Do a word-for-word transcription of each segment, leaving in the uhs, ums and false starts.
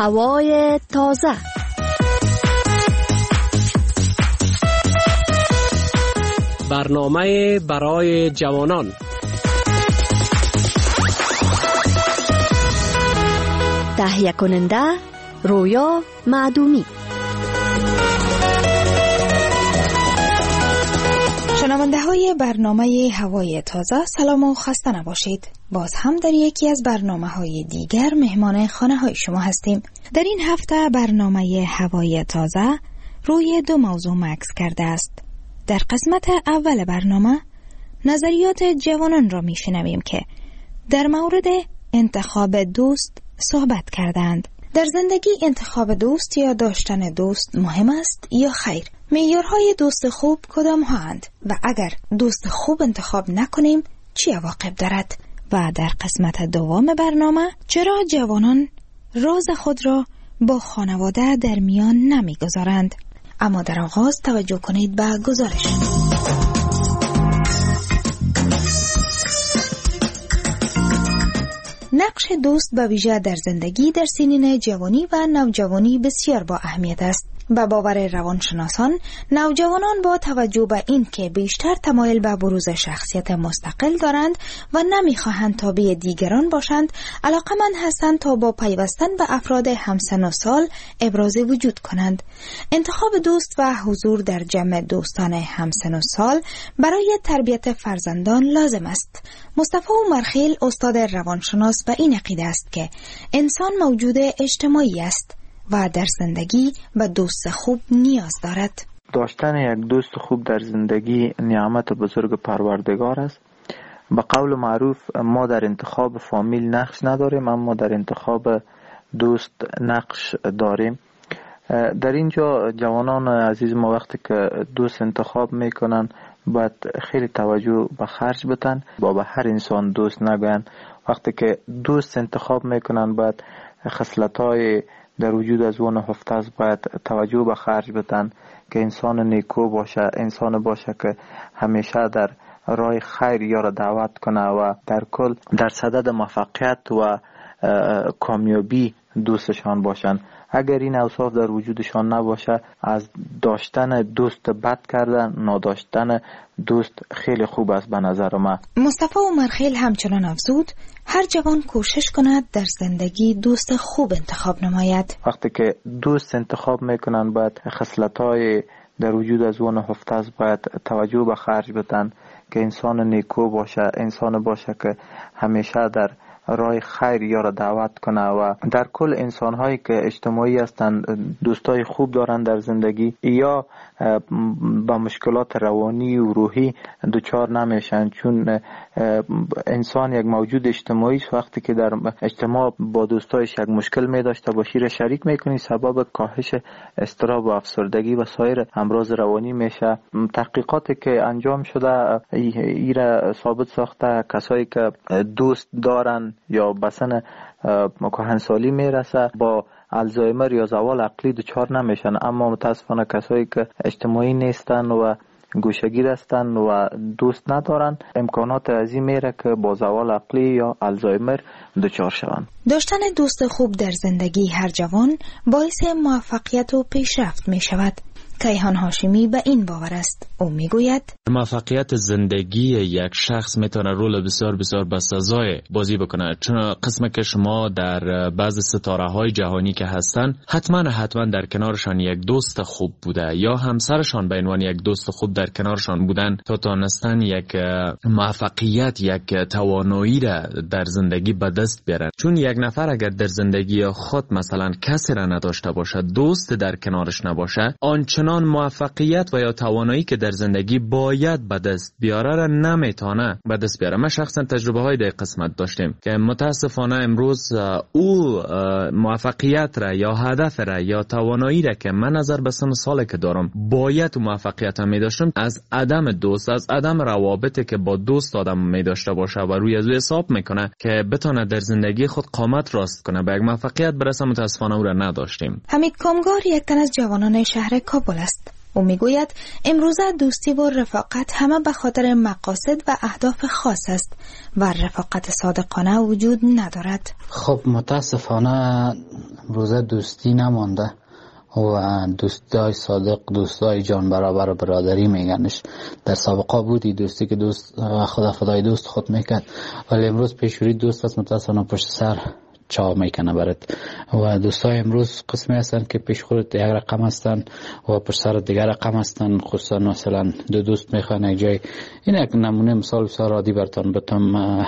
هوای تازه. برنامه برای جوانان. تهیه کننده رویا معدومی. شنونده های برنامه هوای تازه، سلام و خسته نباشید. باز هم در یکی از برنامه های دیگر مهمان خانه های شما هستیم. در این هفته برنامه هوای تازه روی دو موضوع مکس کرده است. در قسمت اول برنامه نظریات جوانان را می شنویم که در مورد انتخاب دوست صحبت کردند. در زندگی انتخاب دوست یا داشتن دوست مهم است یا خیر؟ معیارهای دوست خوب کدام هستند و اگر دوست خوب انتخاب نکنیم چه عواقب دارد؟ و در قسمت دوم برنامه چرا جوانان راز خود را با خانواده در میان نمیگذارند؟ اما در آغاز توجه کنید به گزارش. نقش دوست به ویژه در زندگی در سنین جوانی و نوجوانی بسیار با اهمیت است. به باور روانشناسان، نوجوانان با توجه به این که بیشتر تمایل به بروز شخصیت مستقل دارند و نمیخواهند تابع دیگران باشند، علاقمند هستند تا با پیوستن به افراد همسن و سال ابراز وجود کنند. انتخاب دوست و حضور در جمع دوستان همسن و سال برای تربیت فرزندان لازم است. مصطفی عمرخیل استاد روانشناس به این عقیده است که انسان موجود اجتماعی است و در زندگی به دوست خوب نیاز دارد. داشتن یک دوست خوب در زندگی نعمت بزرگ پروردگار است. به قول معروف ما در انتخاب فامیل نقش نداریم، اما در انتخاب دوست نقش داریم. در اینجا جوانان عزیز ما وقتی که دوست انتخاب میکنن باید خیلی توجه به خرج بدن، با به هر انسان دوست نگوین. وقتی که دوست انتخاب میکنن باید خصلت‌های در وجود از اون هفته است باید توجه به خرج بدن که انسان نیکو باشه، انسان باشه که همیشه در راه خیر یا را دعوت کنه و در کل در صدد موفقیت و کامیابی دوستشان باشن. اگر این اوصاف در وجودشان نباشه، از داشتن دوست بد کردن نداشتن دوست خیلی خوب است به نظر من. مصطفی عمرخیل همچنان افزود هر جوان کوشش کند در زندگی دوست خوب انتخاب نماید. وقتی که دوست انتخاب میکنن باید خصلت‌های در وجود از اون هفته است باید توجه به خرج بدن که انسان نیکو باشه، انسان باشه که همیشه در راه خیر یا را دعوت کنه و در کل انسان هایی که اجتماعی هستند دوستای خوب دارن در زندگی یا با مشکلات روانی و روحی دچار نمیشن، چون انسان یک موجود اجتماعی است. وقتی که در اجتماع با دوستایش یک مشکل می داشته باشی را شریک میکنی، سبب کاهش اضطراب و افسردگی و سایر امراض روانی میشه. تحقیقاتی که انجام شده ای را ثابت ساخته کسایی که دوست دارن یا بسن کهنسالی میرسه با الزایمر یا زوال عقلی دچار نمیشن، اما متاسفانه کسایی که اجتماعی نیستن و گوشگیر هستن و دوست ندارن امکانات عظیم میره که با زوال عقلی یا الزایمر دچار شوند. داشتن دوست خوب در زندگی هر جوان باعث موفقیت و پیشرفت می شود. کیهان هاشمی به این باور است. او میگوید موفقیت زندگی یک شخص میتونه رول بسیار بسیار بسزای بازی بکنه، چون قسمه که شما در بعض ستاره های جهانی که هستن حتما حتما در کنارشان یک دوست خوب بوده یا همسرشان به عنوان یک دوست خوب در کنارشان بودن تا تونستن یک موفقیت، یک توانایی را در زندگی به دست بیارن. چون یک نفر اگر در زندگی خود مثلا کسی را نداشته باشه، دوست در کنارش نباشه، آنچنان موفقیت و یا توانایی که در زندگی باید به دست بیاره را نمیتونه به دست بیاره. ما شخصا تجربه های در قسمت داشتیم که متاسفانه امروز او موفقیت را یا هدف را یا توانایی را که من نظر به سن ساله که دارم باید موفقیت را می داشتم، از عدم دوست، از عدم روابطی که با دوست آدم می داشته باشه و روی از او حساب میکنه که بتونه در زندگی خود قامت راست کنه به یک موفقیت برسه، متاسفانه او را نداشتیم. حمید کامگار یک تن از جوانان شهر کابل است. او میگوید امروزه دوستی و رفاقت همه به خاطر مقاصد و اهداف خاص است و رفاقت صادقانه وجود ندارد. خب متاسفانه امروزه دوستی نمانده و دوستای صادق، دوستای جان برابر برادری میگنش. در سابقه بودی دوستی که دوست خدا فدای دوست خود میکرد، ولی امروز پیشوری دوست است متاسفانه پشت سر چا میکنه برات. و دوستای امروز قسمی هستن که پیش خودت یک رقم هستن و پشت سر دیگر رقم هستن. خصوصا مثلا دو دوست میخوان یک جای، این یک نمونه مثال بسیار عادی براتون بتم.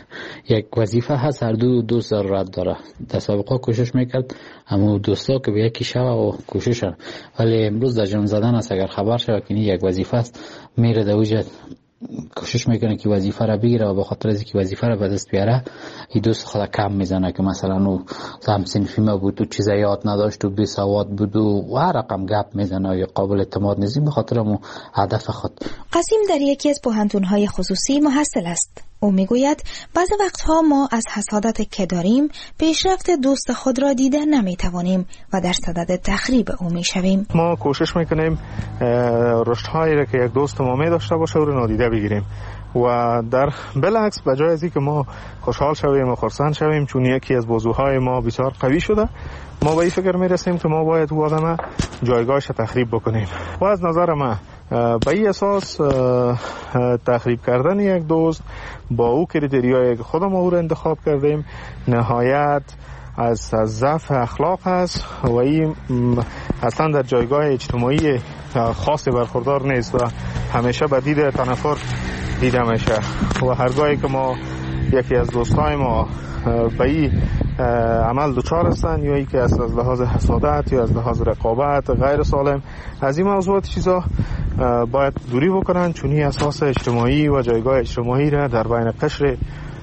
یک وظیفه هست، هر دو دوست ضرورت داره. در سابقه کوشش میکرد اما دوستا که به یکی شوه و کوششن، ولی امروز در جان زدن است. اگر خبر شوه که یک وظیفه است میره در وجه کوشش میکنه که وظیفه را بگیره و به خاطر از اینکه وظیفه را به دست بیاره این دوست خود کم میزنه که مثلا او هم صنفی ما بود و چیزا یاد نداشت و بی سواد بود و هر رقم گپ میزنه یا قابل اعتماد نیست به خاطر مو هدف خود. قاسم در یکی از پوهنتون‌های خصوصی محصل است. او میگوید بعضی وقتها ما از حسادت که داریم پیشرفت دوست خود را دیده نمیتوانیم و در صدد تخریب او میشویم. ما کوشش میکنیم رشدهایی را که یک دوست ما می داشته باشه او را نادیده بگیریم و در بالعکس به جای از اینکه ما خوشحال شویم و خرسند شویم چون یکی از بازوهای ما بسیار قوی شده، ما به این فکر میرسیم که ما باید او آدم جایگاهش تخریب بکنیم. و از نظر من به این اساس تخریب کردن یک دوست با او کریتریایی که خودم او را انتخاب کردیم نهایت از ضعف اخلاق هست و این اصلا در جایگاه اجتماعی خاصی برخوردار نیست و همیشه به دید تنفر دیده میشه. و هرگاهی که ما یکی از دوستای ما به این عمل دچار هستن یا ای که از لحاظ حسادت یا از لحاظ رقابت غیر سالم از این موضوعات چیزا باید دوری بکنن، چون این اساس اجتماعی و جایگاه اجتماعی را در بین قشر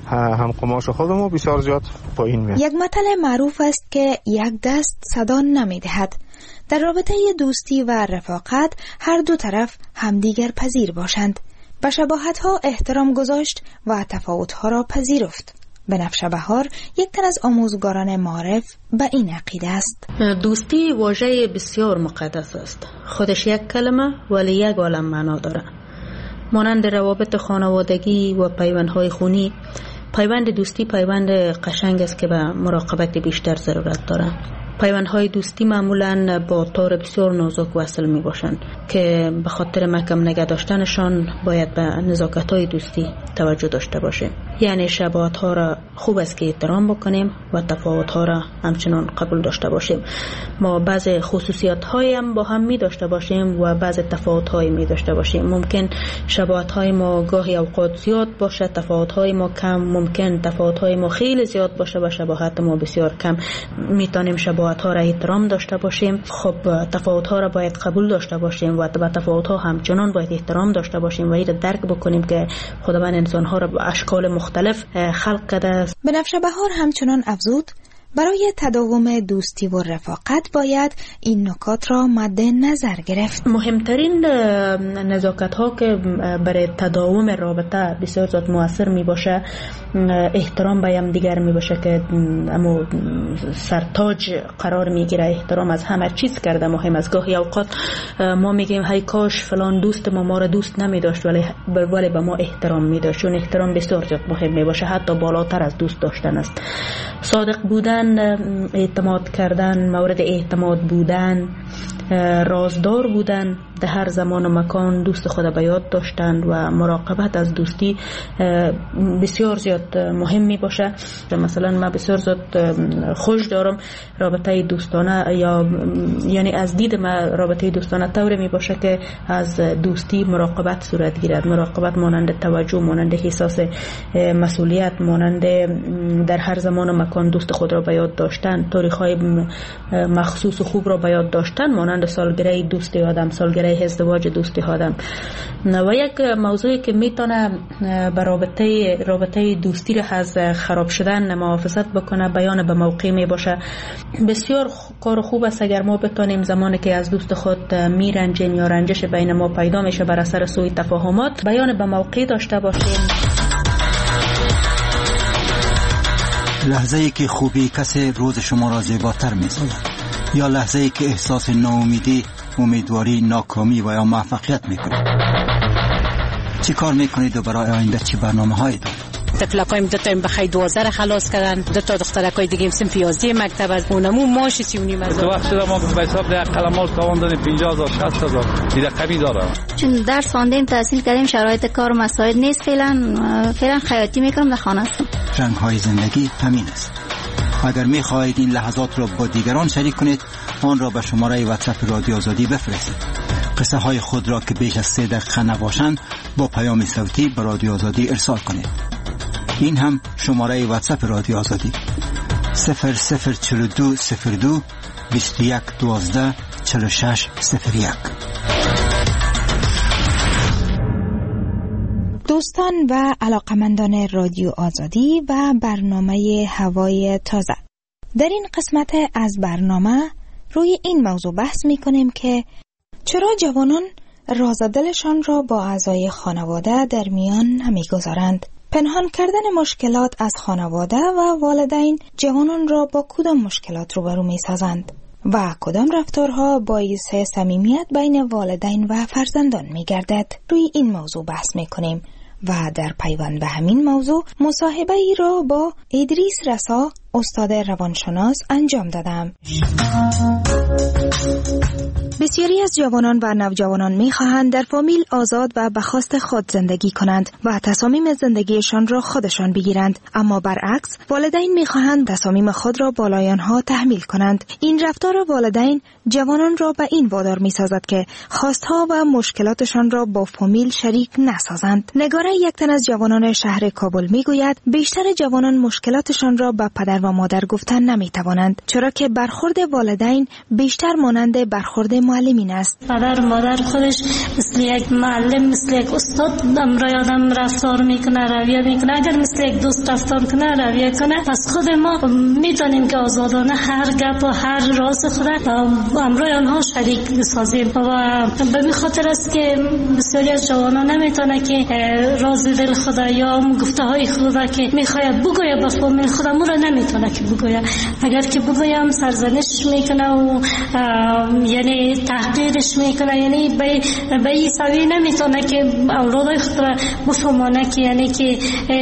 هم قماش خودمون بسیار زیاد پایین میاد. یک متل معروف است که یک دست صدا نمیدهد. در رابطه دوستی و رفاقت هر دو طرف همدیگر پذیر باشند، به شباهت‌ها احترام گذاشت و تفاوت‌ها را پذیرفت. بنفشه بهار یک تن از آموزگاران معارف به این عقیده است. دوستی واژه بسیار مقدس است. خودش یک کلمه ولی یک عالم معنا داره. مانند روابط خانوادگی و پیوندهای خونی، پیوند دوستی پیوند قشنگ است که به مراقبت بیشتر ضرورت داره. پیوندهای دوستی معمولاً با تار بسیار نازک وصل می باشند که به خاطر محکم نگه داشتنشان باید به نزاکت‌های دوستی توجه داشته باشیم. یعنی شباهت‌ها را خوب است که احترام بکنیم و تفاوت‌ها را همچنان قبول داشته باشیم. ما بعض خصوصیات‌های هم با هم می داشته باشیم و بعض تفاوت‌های می داشته باشیم. ممکن شباهت‌های ما گاهی اوقات زیاد باشه، تفاوت‌های ما کم. ممکن تفاوت‌های ما خیلی زیاد باشه و شباهت ما بسیار کم. میتونیم شباهت ها را احترام داشته باشیم. خب تفاوت ها را باید قبول داشته باشیم و به تفاوت ها همچنان باید احترام داشته باشیم و این را درک بکنیم که خداوند انسان ها را به اشکال مختلف خلق کرده است. بنفشه بهار همچنان افزود برای تداوم دوستی و رفاقت باید این نکات را مد نظر گرفت. مهمترین نزاکت ها که برای تداوم رابطه بسیار زیاد مؤثر می باشه احترام به هم دیگر می باشه که اما سرتاج قرار می گیره. احترام از همه چیز کرده مهم است. گاهی اوقات ما میگیم هی کاش فلان دوست ما ما را دوست نمی داشت ولی ولی به ما احترام می داشت، چون احترام بسیار زیاد مهم می باشه، حتی بالاتر از دوست داشتن است. صادق بودن، اعتماد کردن، مورد اعتماد بودن، رازدار بودن، در هر زمان و مکان دوست خود به یاد داشتن و مراقبت از دوستی بسیار زیاد مهم می باشه. مثلا من بسیار زیاد خوش دارم رابطه دوستانه، یا یعنی از دید من رابطه دوستانه طوری می باشه که از دوستی مراقبت صورت گیرد. مراقبت مانند توجه، مانند احساس مسئولیت، مانند در هر زمان و مکان دوست خود را به یاد داشتن، تاریخ‌های مخصوص و خوب را به یاد داشتن، مانند سالگره دوستی آدم، سالگره ازدواج دوستی آدم. و یک موضوعی که میتونه به رابطه رابطه دوستی را از خراب شدن محافظت بکنه بیان به موقع می باشه. بسیار کار خوب است اگر ما بتونیم زمانی که از دوست خود میرنجیم یا رنجش بین ما پیدا میشه بر اثر سوء تفاهمات بیان به موقع داشته باشیم. لحظه ای که خوبی کسی روز شما را زیباتر می‌سازد، یا لحظه ای که احساس ناامیدی امیدواری ناکامی و یا موفقیت میکنید؟ چی کار میکنید و برای آینده چی برنامه هایی دارید؟ تفلقایم دو تا بخای دوازده را خلاص کردن، دو تا دخترکای دیگه هم سنف یازده مکتب از اونمو ماش سی و نیم هزار. تو وقت شده ما به حساب ده قلماش تاوان دادیم پنجاه هزار شصت هزار دیگه کمی داره. چون درس خواندیم تحصیل کردیم شرایط کار مساعد نیست، فعلا فعلا خیاطی میکنم در خانه هستم. رنگ های زندگی همین است. اگر میخواهید این لحظات را با دیگران شریک کنید آن را به شماره واتساپ رادیو آزادی بفرستید. قصه های خود را که بیش از سه دقیقه نباشند با پیام صوتی به رادیو آزادی ارسال کنید. این هم شماره واتساپ رادیو آزادی صفر صفر چهل و دو صفر دو بیست و یک دوازده چهل و شش صفر یک. دوستان و علاقمندان رادیو آزادی و برنامه هوای تازه، در این قسمت از برنامه روی این موضوع بحث می کنیم که چرا جوانان راز دلشان را با اعضای خانواده در میان نمی گذارند. پنهان کردن مشکلات از خانواده و والدین جوانان را با کدام مشکلات روبرو می سازند و کدام رفتارها باعث صمیمیت بین والدین و فرزندان می گردد. روی این موضوع بحث می کنیم و در پیوند به همین موضوع مصاحبه ای را با ادریس رسا استاد روانشناس انجام دادم. بسیاری از جوانان و نوجوانان می‌خواهند در فامیل آزاد و به خواست خود زندگی کنند و تصامیم زندگیشان را خودشان بگیرند، اما برعکس والدین می‌خواهند تصامیم خود را بالای آنها تحمیل کنند. این رفتار والدین جوانان را به این وادار می‌سازد که خواستها و مشکلاتشان را با فامیل شریک نسازند. نگاره یک تن از جوانان شهر کابل می‌گوید بیشتر جوانان مشکلاتشان را به پدر و مادر گفتن نمی‌توانند، چرا که برخورد والدین بیشتر مانند برخورد معلمین است. پدر و مادر خودش مثل یک معلم، مثل یک استاد امرای آدم رفتار میکنه، رویه میکنه. اگر مثل یک دوست رفتار کنه، رویه کنه، پس خود ما میتونیم که آزادانه هر گپ و هر راز خود امرای آنها شریک سازیم. و به این خاطر است که بسیاری از جوانان نمیتونه که راز دل خود یا گفته های خود که میخواد بگویه به فامیل خود را نمیتونه که بگویه. اگر که بگویم سرزنش میکنه و یعنی تحقیرش میکنه، یعنی به به این سوی نمیتونه که اولادای خود را بفهمانه که یعنی که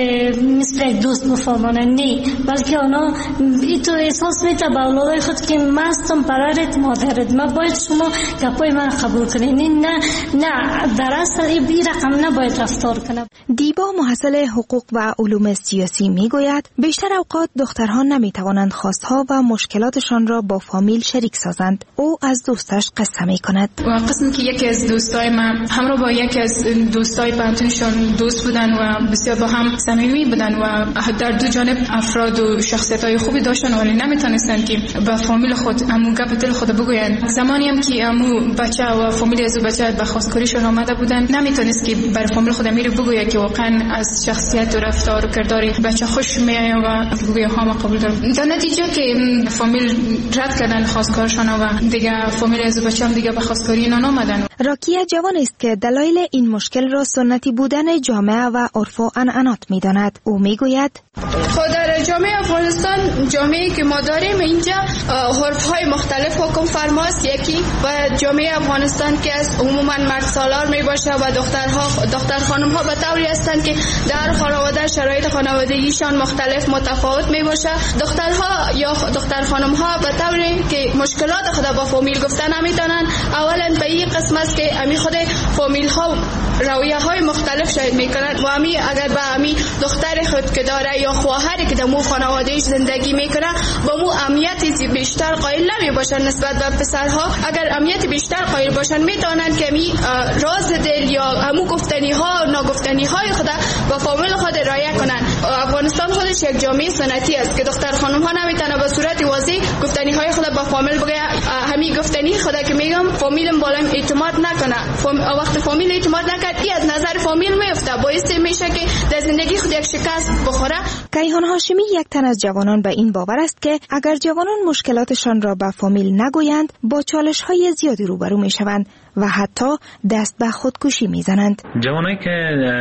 مثل یک دوست بفهمانه، نه، بلکه اونا ایتو احساس میته به اولادای خود که من هستم پدرت مادرت، من باید شما گپای من قبول کنید. نه نه در اصل این رقم نباید رفتار کنه. دیبا محصل حقوق و علوم سیاسی میگوید بیشتر اوقات دخترها نمیتوانند خواستها و مشکلاتشان را با فامیل شریک سازند. او از دوستش قصه میکند. و قسم که یکی از دوستای من همراه با یکی از دوستای پنتونشون دوست بودن و بسیار با هم صمیمی بودن و در دو جانب افراد و شخصیت‌های خوبی داشتن، ولی نمیتونستن که به فامیل خود همون گپ دل خود بگوین. زمانی هم که همون بچه و فامیل از بچه به خواستگاریشون آمده بودن، نمیتونست که بر فامیل خود میره بگویه که واقعا از شخصیت و رفتار و کردار بچه خوش میاد و بگویه ها ما قبول دارم. در نتیجه که فامیل رد کردن خواستگارشون و دیگه فامیل از بچه هم دیگه به خواستگاری اینا نامدن. راکیه جوان است که دلایل این مشکل را سنتی بودن جامعه و عرف و عنعنات می‌داند. او میگوید خود در جامعه افغانستان، جامعه‌ای که ما داریم اینجا عرف‌های مختلف حکم فرماست. یکی و جامعه افغانستان که از عموما مرد سالار میباشه و دخترها دختر خانم‌ها به طوری هستند که در خانواده شرایط خانوادگیشان مختلف متفاوت میباشه. دخترها یا دختر خانم‌ها به طوری که مشکلات خود با فامیل گفتن نمیتونن. اولا به این قسم است که امی خود فامیل ها رویه های مختلف شاید میکنن و امی اگر به امی دختر خود که داره یا خواهری که در مو خانوادهش زندگی میکنه با مو اهمیت بیشتر قائل نمی باشن نسبت به پسرها. اگر اهمیت بیشتر قائل باشن میتونن که امی راز دل یا همو گفتنی ها ناگفتنی های خود با فامیل خود رعایت کنن. افغانستان خودش یک جامعه سنتی است که دختر خانم ها نمیتونه به صورت واضح گفتنی های خود با فامیل بگه. همین گفتنی خدا که میگم فامیلم بالا اعتماد نکنه. فام... وقت فامیل اعتماد نکرد این از نظر فامیل میفته، باعث میشه که در زندگی خود یک شکست بخوره. کیهان هاشمی یک تن از جوانان به این باور است که اگر جوانان مشکلاتشان را به فامیل نگویند با چالش های زیادی روبرو میشوند و حتی دست به خودکشی میزنند. جوانایی که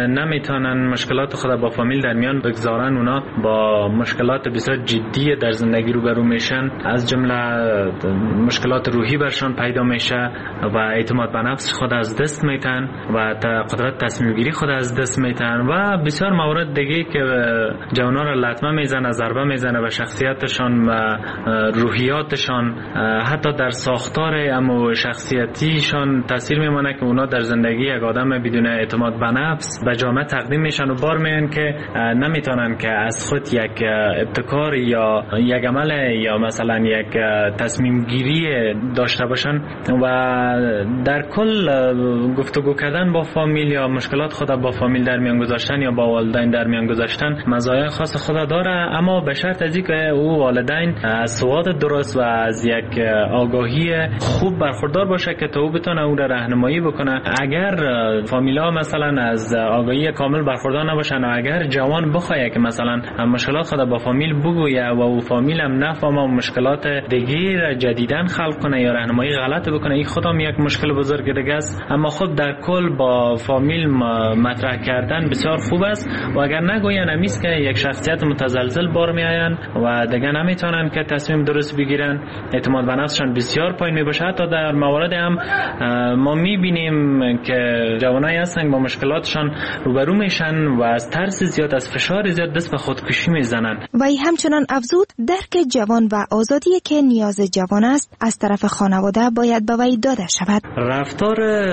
نمیتونن مشکلات خود با فامیل در میان بگذارن، اونا با مشکلات بسیار جدی در زندگی روبرو میشن. از از جمله مشکلات روحی برشان پیدا میشه و اعتماد به نفس خود از دست میتن و قدرت تصمیم گیری خود از دست میتن و بسیار موارد دیگه که جوانان را لطمه میزنه، ضربه میزنه به شخصیتشان و روحیاتشان، حتی در ساختار اما شخصیتیشان تاثیر میمونه که اونا در زندگی یک آدم بدون اعتماد به نفس به جامعه تقدیم میشن و بار میان که نمیتونن که از خود یک ابتکار یا یک عمل یا مثلا یک تصمیم گیری داشته باشن و در کل گفتگو کردن با فامیل یا مشکلات خود با فامیل در میان گذاشتن یا با والدین در میان گذاشتن مزایای خاص خود داره، اما به شرط از اینکه او والدین از سواد درست و از یک آگاهی خوب برخوردار باشه که تا او بتونه اون را راهنمایی بکنه. اگر فامیلا مثلا از آگاهی کامل برخوردار نباشن و اگر جوان بخواد که مثلا مشکلات خود با فامیل بگویه و او فامیل هم نفهمه و مشکلات دیگه جدیدن خلق کنه یا راهنمایی غلط بکنه، این خودم یک مشکل بزرگ دیگه است. اما خب در کل با فامیل مطرح کردن بسیار خوب است و اگر نگوین همیست که یک شخصیت متزلزل بار میآین و دیگه نمیتونن که تصمیم درست بگیرن، اعتماد به نفسشان بسیار پایین میباشه. حتی در موارد هم ما میبینیم که جوانایی هستن با مشکلاتشان روبرو میشن و از ترس زیاد، از فشار زیاد دست به خودکشی میزنن. و ای همچنان افزود درک جوان و آزادی که نیاز جوان است از طرف خانواده باید به وی داده شود. رفتار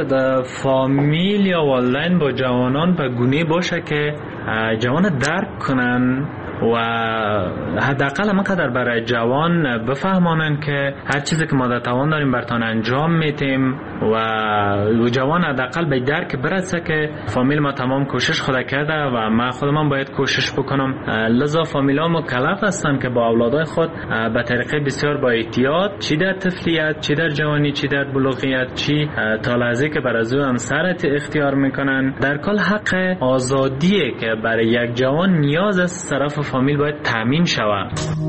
فامیل یا والدین با جوانان به گونه باشه که جوان درک کنن و حداقل ما قدر برای جوان بفهمانن که هر چیزی که ما در توان داریم برتان انجام میتیم و جوان حداقل به درک برسه که فامیل ما تمام کوشش خود کرده و ما خودمان باید کوشش بکنم. لذا فامیلا مکلف هستن که با اولادای خود به طریقه بسیار با احتیاط، چی در طفلیت، چی در جوانی، چی در بلوغیت، چی تا لحظه که بر از او همسرت اختیار میکنن، در کل حق آزادیه که برای یک جوان نیاز است طرف فامیل باید تامین شود.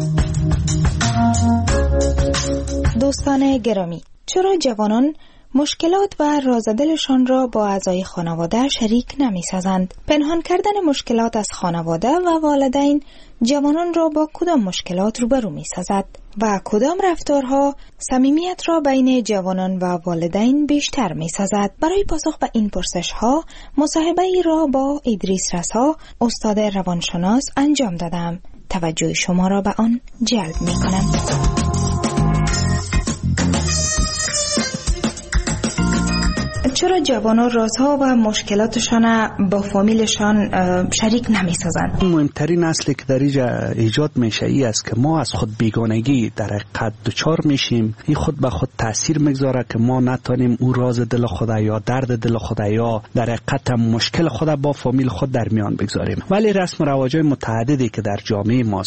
دوستان گرامی، چرا جوانان مشکلات و رازدلشان را با اعضای خانواده شریک نمی سازند؟ پنهان کردن مشکلات از خانواده و والدین جوانان را با کدام مشکلات روبرو می سازد و کدام رفتارها صمیمیت را بین جوانان و والدین بیشتر می سازد؟ برای پاسخ به این پرسش ها مصاحبه ای را با ادریس رسا، استاد روانشناس انجام دادم. توجه شما را به آن جلب می کنم. چرا جوانان رازها و مشکلاتشان با فامیلشان شریک نمی سازند؟ مهمترین اصلی که در اینجا ایجاد میشه ای است که ما از خود بیگانگی در حقیقت دچار میشیم. این خود به خود تاثیر میگذاره که ما نتونیم او راز دل خود یا درد دل خود یا در حقیقت مشکل خود با فامیل خود در میان بگذاریم. ولی رسم و رواج‌های متعددی که در جامعه ما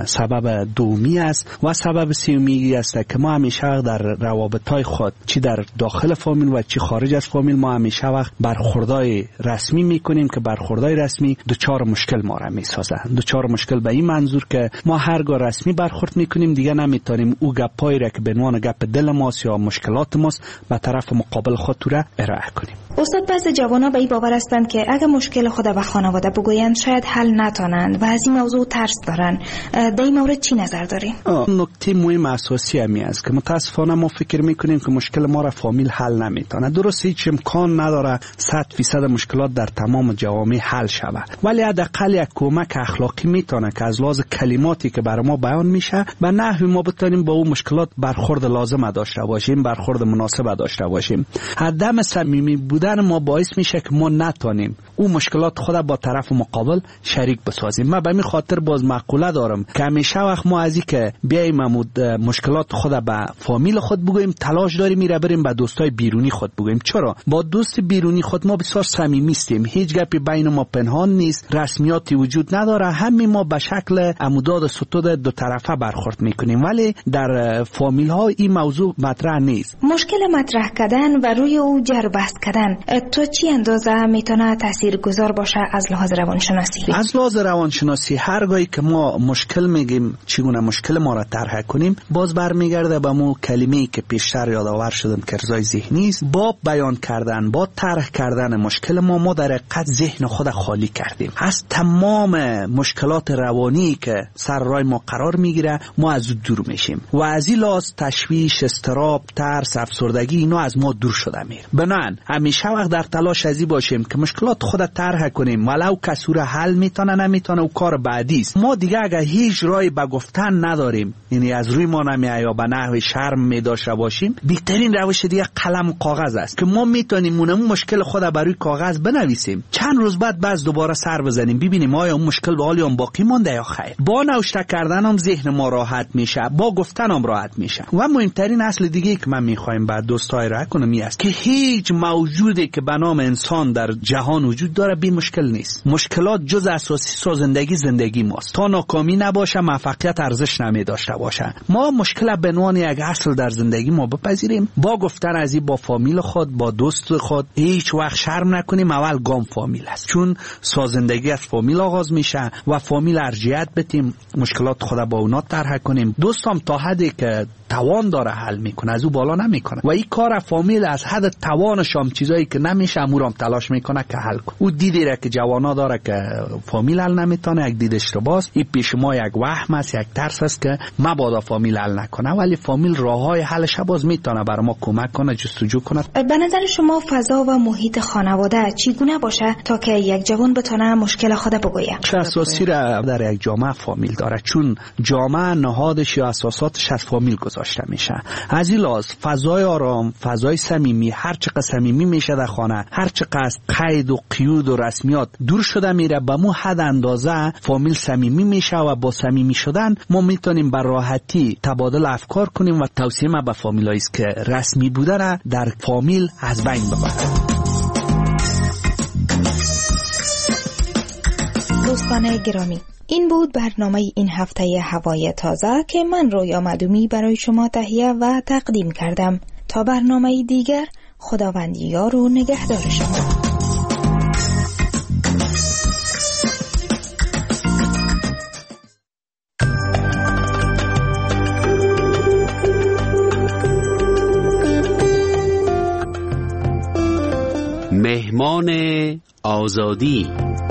سبب دومی است و سبب سومی است که ما همیشه در روابط‌های خود چی در داخل فامیل و چی خارج از فامیل ما همیشه وقت برخوردای رسمی میکنیم که برخوردای رسمی دوچار مشکل ما را میسازه. دوچار مشکل به این منظور که ما هرگاه رسمی برخورد میکنیم دیگه نمیتونیم او گپایی را که به عنوان گپ دل ماست یا مشکلات ماست به طرف مقابل خود تو را ارائه کنیم. استاد، بعضی جوانا به این باور هستند که اگه مشکل خود به خانواده بگویند شاید حل نتونند و از این موضوع ترس دارن. در این مورد چی نظر دارین؟ نکته مهم اساسی همی است که متاسفانه ما فکر میکنیم که مشکل ما را فامیل حل نمیتونه. درسته هیچ امکان نداره صد فیصد مشکلات در تمام جوامع حل شود، ولی حداقل یک کمک اخلاقی میتونه که از لحاظ کلماتی که برای ما بیان میشه به نحوی ما بتونیم با اون مشکلات برخورد لازم داشته باشیم، برخورد مناسب داشته باشیم. عدم صمیمی بودن ما باعث میشه که ما نتونیم اون مشکلات خود با طرف مقابل شریک بسازیم. من به این خاطر باز مقوله دارم که همیشه وقت ما از این که بیایم مشکلات خود به فامیل خود بگوییم تلاش داریم میره بریم به دوستای بیرونی خود بگوییم. چرا؟ با دوست بیرونی خود ما بسیار صمیمی هستیم، هیچ گپی بین ما پنهان نیست، رسمیاتی وجود نداره، همین ما به شکل عموداد ستود دو طرفه برخورد میکنیم، ولی در فامیل ها این موضوع مطرح نیست. مشکل مطرح کردن و روی او جر بحث کردن تو چی اندازه میتونه تاثیرگذار باشه از لحاظ روانشناسی؟ از لحاظ روانشناسی هرگاهی که ما مشکل میگیم چگونه مشکل ما را طرح کنیم باز برمیگرده به مو کلمه‌ای که پیشتر یادآور شدم که رضای ذهنی است. با بیان کردن کردن با طرح کردن مشکل ما ما در حقیقت ذهن خود خالی کردیم از تمام مشکلات روانی که سر راه ما قرار میگیره. ما از او دور میشیم و از این لحاظ تشویش، استراب، ترس، افسردگی اینا از ما دور شده میره. بنابراین همیشه وقت در تلاش ازی باشیم که مشکلات خود طرح کنیم، ولو کسی را حل میتونه نمیتونه و کار بعدی است. ما دیگه اگه هیچ راهی به گفتن نداریم، یعنی از روی ما نمیاد یا به نحو شرم میداشته باشیم، بهترین روش دیگه قلم و کاغذ است که ما میتونیم اون مشکل خود بر روی کاغذ بنویسیم، چند روز بعد باز دوباره سر بزنیم ببینیم آیا اون مشکل حالی هم باقی مونده یا خیر. با نوشته کردن هم ذهن ما راحت میشه، با گفتن هم راحت میشه. و مهمترین اصل دیگه که من میخوایم بعد دوستای را کنم این است که هیچ موجودی که به نام انسان در جهان وجود داره بی مشکل نیست. مشکلات جز اساسی سازندگی زندگی ماست. تا ناکامی نباشه موفقیت ارزش نمی داشته باشه. ما مشکل به عنوان یک اصل در زندگی ما بپذیریم، با گفتن از این با فامیل خود، با دوست خود هیچ وقت شرم نکنیم. اول گام فامیل است، چون سازندگی از فامیل آغاز میشه و فامیل ارجحیت بدیم، مشکلات خود با اونا طرح کنیم. دوستام تا حدی که توان داره حل میکنه، از او بالا نمیکنه و این کار فامیل از حد توانش هم چیزایی که نمیشه امورام تلاش میکنه که حل کنه. او دیدی را که جوانا داره که فامیل حل نمیتونه، یک دید اشتباهه. این پیش ما یک وهم است، یک ترس است که مبادا فامیل حل نکنه، ولی فامیل راههای حلش باز میتونه برای ما کمک کنه، جستجو کنه. به نظر شما فضا و محیط خانواده چگونه باشه تا که یک جوان بتونه مشکل خود بگویه؟ چه اساسی را در یک جامعه فامیل داره، چون جامعه نهادش یا اساساتش از فامیل گذاشته میشه. از این لحاظ فضای آرام، فضای صمیمی، هر چقدر صمیمی میشه در خانه، هر چقدر قید و قیود و رسمیات دور شده میره، به مو حد اندازه فامیل صمیمی میشه و با صمیمی شدن ما میتونیم به راحتی تبادل افکار کنیم و توصیه ما به فامیلایی است که رسمی بودن در فامیل از بین ببرن. دوستان گرامی، این بود برنامه این هفته هوای تازه که من رویا معدومی برای شما تهیه و تقدیم کردم. تا برنامه دیگر، خداوند یار و نگهدار شما. مهمان آزادی.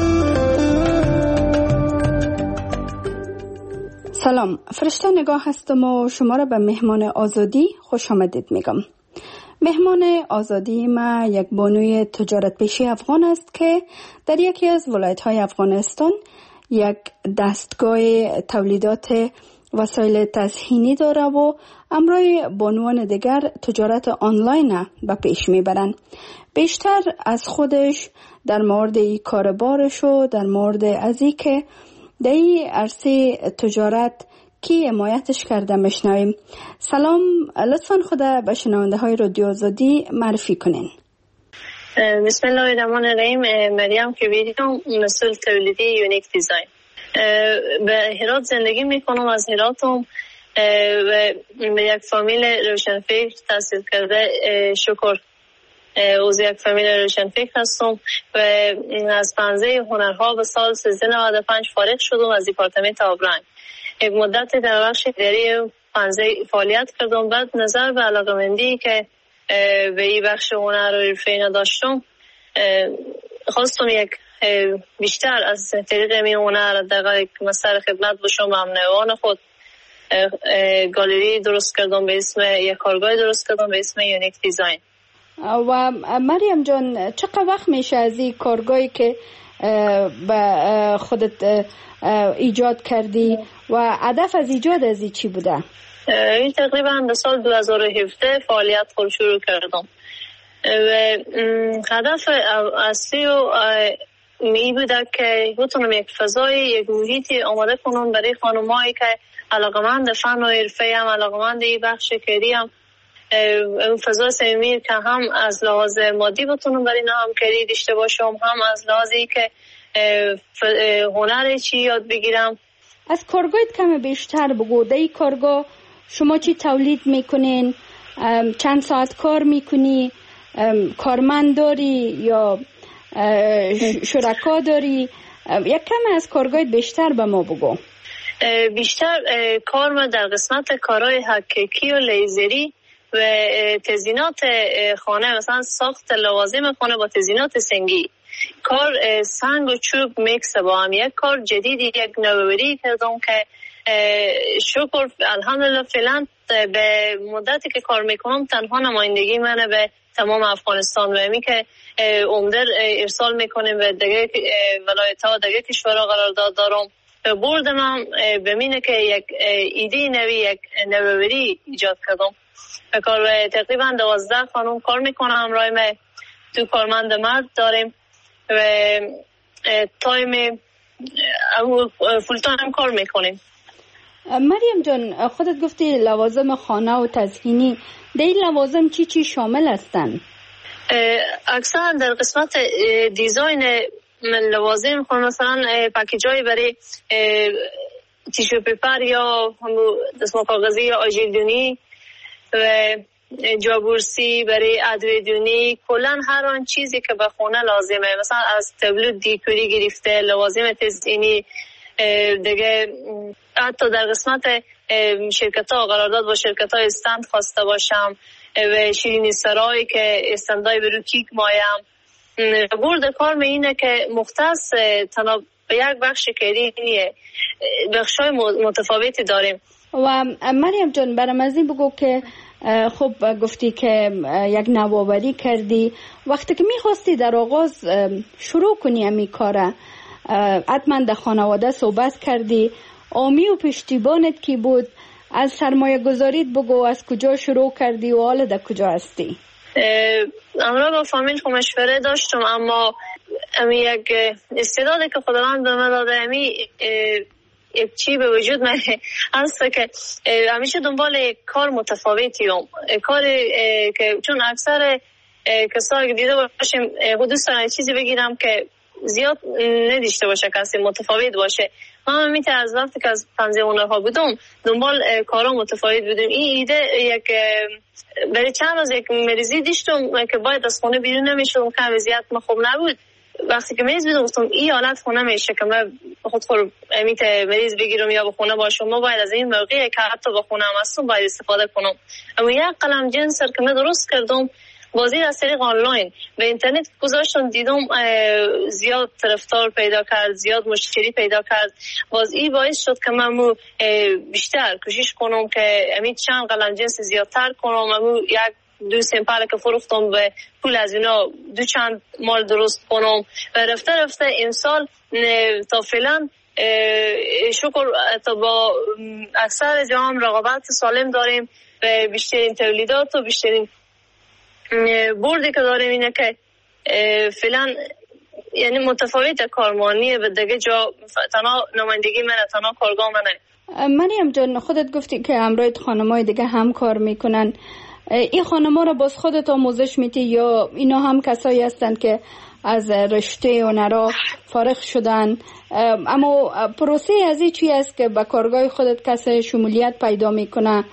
سلام، فرشته نگاه هستم و شما را به مهمان آزادی خوش آمدید میگم. مهمان آزادی ما یک بانوی تجارت پیشی افغان است که در یکی از ولایت‌های افغانستان یک دستگاه تولیدات وسایل تزئینی داره و همراه بانوان دیگر تجارت آنلاین به پیش میبرند. بیشتر از خودش در مورد ای کاربارش و در مورد از ای که در این عرصه تجارت کی حمایتش کرده میشنویم. سلام، لطفاً خدا به شنونده های رادیو آزادی معرفی کنین. بسم الله الرحمن الرحیم. مریم کبیریم، مسئول تولیدی یونیک دیزاین. به هرات زندگی میکنم. از هراتم و یک فامیل روشنفکر تحصیل کرده شکر عضو یک فامیل روشنفکر هستم و از پنزه هنرها به سال سیزده نود و پنج فارغ شدم از دیپارتمنت آبرنگ. یک مدت در بخش اداری پنزه فعالیت کردم. بعد نظر به علاقه‌مندی که به این بخش هنر و حرفه داشتم خواستم یک بیشتر از طریق این هنر دقیق مسئله خدمت باشم. ممنوعان خود گالری درست کردم به اسم یک کارگاه درست کردم به اسم یونیک دیزاین. و مریم جان، چقدر وقت میشه از این کارگاهی که به خودت ایجاد کردی و هدف از ایجاد از این چی بوده؟ این تقریبا به سال دو هزار و هفده فعالیت خود شروع کردم و هدف اصلی و می بوده که بتونم یک فضای یک محیطی آماده کنم برای خانم‌هایی که علاقمند فن و حرفه هم علاقمند این بخش کاری هم اون فضای صمیمی که هم از لحاظ مادی بتونم برای اینا همکاری داشته باشم، هم از لحاظی که هنر چی یاد بگیرم. از کارگاهت کم بیشتر بگو. در این کارگاه شما چی تولید میکنین؟ چند ساعت کار میکنی؟ کارمند داری یا شرکا داری؟ یک کم از کارگاهت بیشتر به ما بگو. بیشتر کار ما در قسمت کارهای حقیقی و لیزری و تزیینات خانه، مثلا ساخت لوازم خانه با تزیینات سنگی، کار سنگ و چوب میکس با هم، یک کار جدیدی، یک نوآوری کردم که شکر الحمدلله فعلا به مدتی که کار میکنم تنها نمایندگی منه به تمام افغانستان و همی که عمده ارسال میکنیم و دیگه ولایت ها دیگه کشورها قرارداد دارم. برد من بمینه که یک ایده نوی، یک نوآوری ایجاد کردم. کار تقریبا دوازده خانم کار میکنم، همراه ما دو کارمند مرد داریم و تایم فول تایم کار میکنیم. مریم جان، خودت گفتی لوازم خانه و تزیینی، در این لوازم چی چی شامل هستن؟ اکثر در قسمت دیزاین لوازم خانه، مثلا پکیجای برای تیشو پیپر یا دستمال کاغذی یا آژیردونی و جابورسی برای ادویدونی، کلا هر آن چیزی که به خونه لازمه، مثلا از تابلو دیکوری گرفته لوازم تزیینی دیگه، حتی در قسمت شرکت ها قرارداد با شرکت های استند خواسته باشم و شیرینی سرایی که استندای برو کیک مایم. برد کار می اینه که مختص تنها به یک بخش کاری نیه، بخش های متفاوتی داریم. و مریم جان برام از این بگو که خب گفتی که یک نوآوری کردی، وقتی که میخواستی در آغاز شروع کنی امی کاره حتما در خانواده صحبت کردی، آمی و پشتیبانت کی بود؟ از سرمایه گذاریت بگو، از کجا شروع کردی و حالا در کجا هستی؟ امرا با فامیل خو مشوره داشتم، اما امی یک استعدادی که خداوند به من داده، امی یک چی به وجود من هست که همیشه دنبال کار متفاوتی هم کار که چون اکثر کسایی که دیده باشیم دوست دارم چیزی بگیرم که زیاد نداشته باشه، کسی متفاوت باشه. من میته از وقتی که از پنجه هنرها بودم دنبال کارا متفاوت بودم. این ایده یک برای چند روز یک مریضی داشتم که باید از خونه بیرون نمیشدم، که وضعیت ما خوب نبود. وقتی که مریض بودم گفتم این حالت خونه میشه که من خود خود میته مریض بگیرم یا به خونه باشم، ما باید از این موقعی که حتی به خونه هم هستم باید استفاده کنم. اما یک قلم جنسر که من درست کردم بازی از طریق آنلاین به اینترنت گذاشتم، دیدم زیاد طرفدار پیدا کرد، زیاد مشتری پیدا کرد. باز این باعث شد که من بیشتر کوشش کنم که امید چند قلم جنس زیادتر کنم. امو یک دو سمپل که فروختم به پول از اینا دو چند مال درست کنم و رفته رفته امسال تا فعلا شکر تا با اکثر جام رقابت سالم داریم و بیشترین تولیدات و بیشترین بردی که داریم اینه که فعلا یعنی متفاوت کارمانیه و دیگه جا تنها نمایندگی منه، تنها کارگاه منه. مریم جان، خودت گفتی که همراه خانمای دیگه هم کار میکنن، این خانم‌ها را باز خودت آموزش میدی یا اینا هم کسایی هستن که از رشته هنرها فارغ شدن؟ اما پروسه از این چی است که با کارگاه خودت کسی شمولیت پیدا میکنه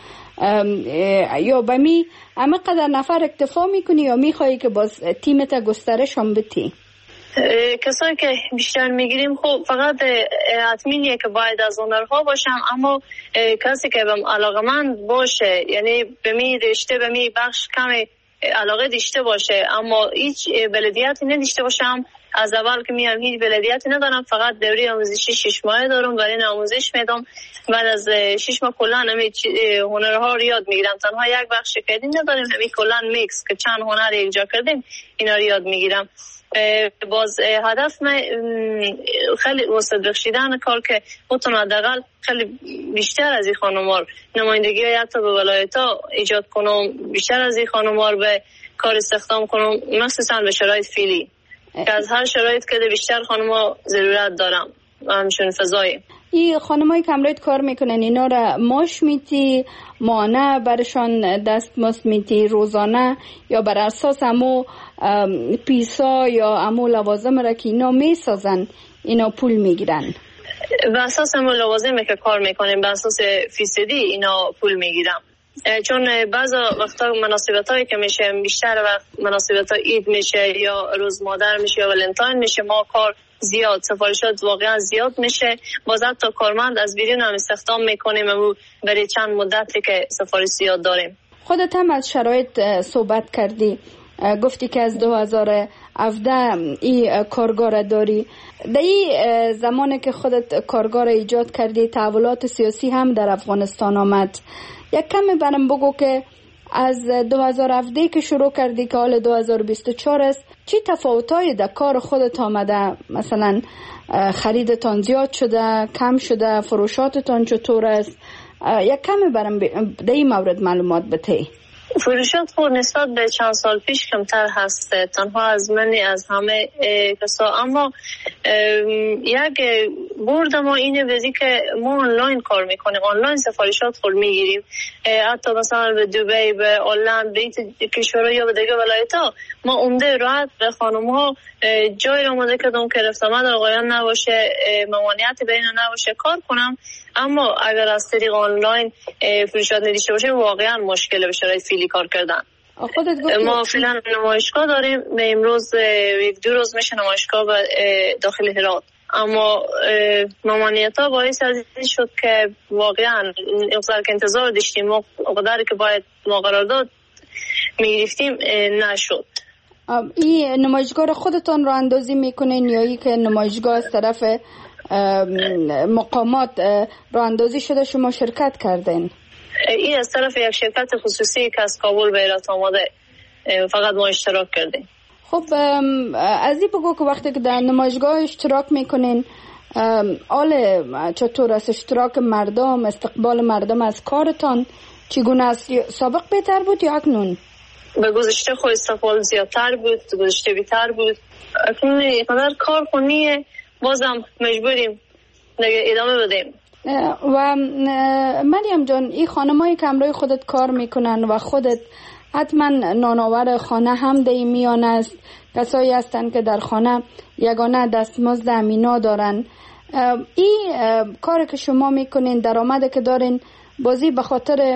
یا به می همه قدر نفر اکتفا میکنی یا میخوایی که باز تیمت گسترش هم بدی؟ کسایی که بیشتر میگیریم خب فقط حتمیه که باید از هنرها باشم، اما کسی که بهم علاقه‌مند باشه، یعنی به می رشته به می بخش کمی علاقه داشته باشه اما هیچ بلدیتی نداشته باشم، از اول که میام هیچ بلدیتی ندارم، فقط دوره آموزشی شش ماه دارم، برای این آموزش میدم. بعد از شش ماه کلا همین هنرها رو یاد میگیرم. تنها یک بخش کردی نداریم، همین کلا میکس که چند هنر اینجا کردیم اینا رو یاد میگیرم. باز هدف من خیلی وسط بخشیدن کار که بتونم حداقل خیلی بیشتر از این خانم‌ها نمایندگی حتی به ولایت‌ها ایجاد کنم، بیشتر از این خانم‌ها به کار استخدام کنم، مخصوصا به شرایط فعلی که از هر شرایط که بیشتر خانم‌ها ضرورت دارم همچون فضایی. این خانمایی که همراهت کار میکنن اینا را ماش میتی، مانه برشان دست مست میتی روزانه یا بر اساس همو پیسا یا همو لوازم را که اینا میسازن اینا پول میگیرن؟ بر اساس همو لوازم که کار میکنیم بر اساس فیصدی اینا پول میگیرم، چون بعضا وقتا مناسبت هایی که میشه بیشتر وقت مناسبت ها عید میشه یا روز مادر میشه یا ولنتاین میشه، ما کار زیاد سفارشات واقعا زیاد میشه، باز تا کارمند از بیرون هم استخدام میکنیم و برای چند مدتی که سفارش زیاد داریم. خودت هم از شرایط صحبت کردی، گفتی که از دو هزار و هفده این کارگار داری. در این زمانی که خودت کارگار ایجاد کردی تحولات سیاسی هم در افغانستان آمد. یک کمی برام بگو که از دو هزار و هفده که شروع کردی که حال دو هزار و بیست و چهار است، چی تفاوت‌های در کار خودت آمده؟ مثلا خریدتان زیاد شده، کم شده، فروشاتتان چطور است؟ یک کمی برام در این مورد معلومات بده. فروشات خود نسبت به چند سال پیش کمتر هست، تنها از منی از همه کسا، اما یک برد ما اینه وزی که ما آنلاین کار میکنیم، آنلاین سفارشات خود میگیریم، حتی مثلا به دبی، به هلند، به کشورها یا به دیگه ولایت‌ها ما عمده راحت به خانم ها جای را آماده کردم که رفت آمد آقایان نباشه، ممانعت بین نباشه کار کنم. اما اگر از طریق آنلاین فروشات نداشته باشه واقعا مشکل به شرایط فیلی کار کردن. ما فعلا نمایشگاه داریم، به امروز یک دو روز میشه نمایشگاه داخل هرات، اما ممانعت ها باعث از این شد که واقعا اقدار که انتظار داشتیم ما اقداری که باید ما قرارداد میگرفتیم نشد. این نمایشگاه خودتان رو اندازی میکنین یا ای که نمایشگاه از طرف مقامات راه اندازی شده شما شرکت کردین؟ این از طرف یک شرکت خصوصی که از کابل به هرات آمده، فقط ما اشتراک کردیم. خب از این بگو که وقتی که در نمایشگاه اشتراک میکنین آل چطور است؟ اشتراک مردم، استقبال مردم از کارتان چگونه است؟ سابق بهتر بود یا اکنون؟ به گذشته خود استقبال زیادتر بود، گذشته بیتر بود. اکنون یکمدر کار کنیه، بازم مجبوریم دیگه ادامه بدیم. و مریم جان، این خانمایی که همراه خودت کار میکنن و خودت حتما نانآور خانه هم در این میان است، کسایی هستن که در خانه یگانه دستمزد امینا دارن. این کار که شما میکنین، درآمد که دارین، بازی به خاطر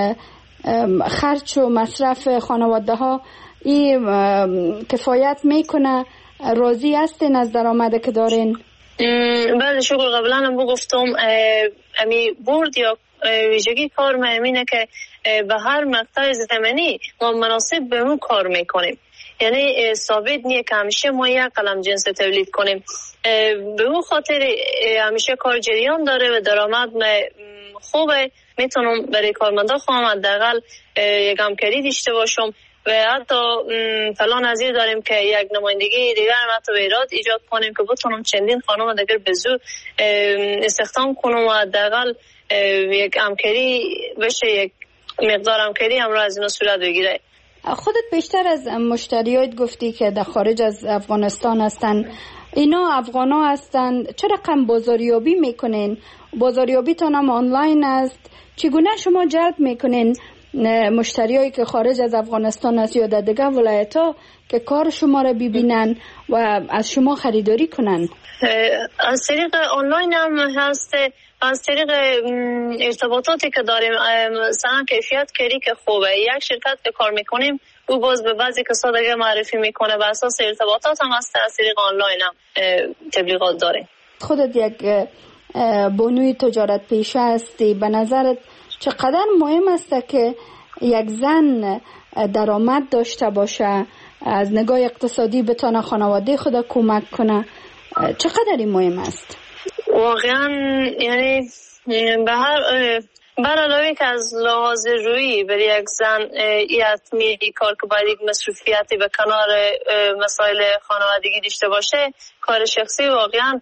خرچ و مصرف خانواده ها این کفایت میکنه؟ راضی هستین از درآمد که دارین؟ بله شکر. قبلا هم بگفتم امی برد یا ویژگی کار ما اینه که به هر مقطع زمانی ما مناسب به اون کار میکنیم، یعنی ثابت نیه که همیشه ما یک قلم جنس تولید کنیم. به اون خاطر همیشه کار جریان داره و درآمد خوبه، میتونم برای کارمندا خواهم حداقل یک همکاری داشته باشم و حتی فلان نظیر داریم که یک نمایندگی دیگر هم حتی به ایراد ایجاد کنیم که بتونم چندین خانم دیگر به زور استخدام کنم و حداقل یک همکاری بشه، یک مقدار همکاری هم را از اینا صورت بگیره. خودت بیشتر از مشتریات گفتی که در خارج از افغانستان هستن، اینا افغانا هستن، چه رقم بازاریابی میکنین؟ بازاریابی تان هم آنلاین است، چگونه شما جلب میکنین مشتریایی که خارج از افغانستان است یا در دیگر ولایت ها که کار شما را ببینن و از شما خریداری کنن؟ از طریق آنلاین هم هست، از طریق ارتباطاتی که داریم، مثلا کیفیت کاری که خوبه، یک شرکت که کار میکنیم او باز به بعضی کسا دیگه معرفی میکنه، بر اساس ارتباطات هم هست، از طریق آنلاین هم تبلیغات داریم. خودت یک بانوی تجارت پیشه هستی، به نظرت چقدر مهم است که یک زن درآمد داشته باشه، از نگاه اقتصادی بتونه خانواده خود کمک کنه؟ چقدر این مهم است؟ واقعا یعنی به هر بر علاوه که از لحاظ رویی برای یک زن یتمی کار که باید یک مصروفیتی به کنار مسائل خانوادگی داشته باشه، کار شخصی واقعا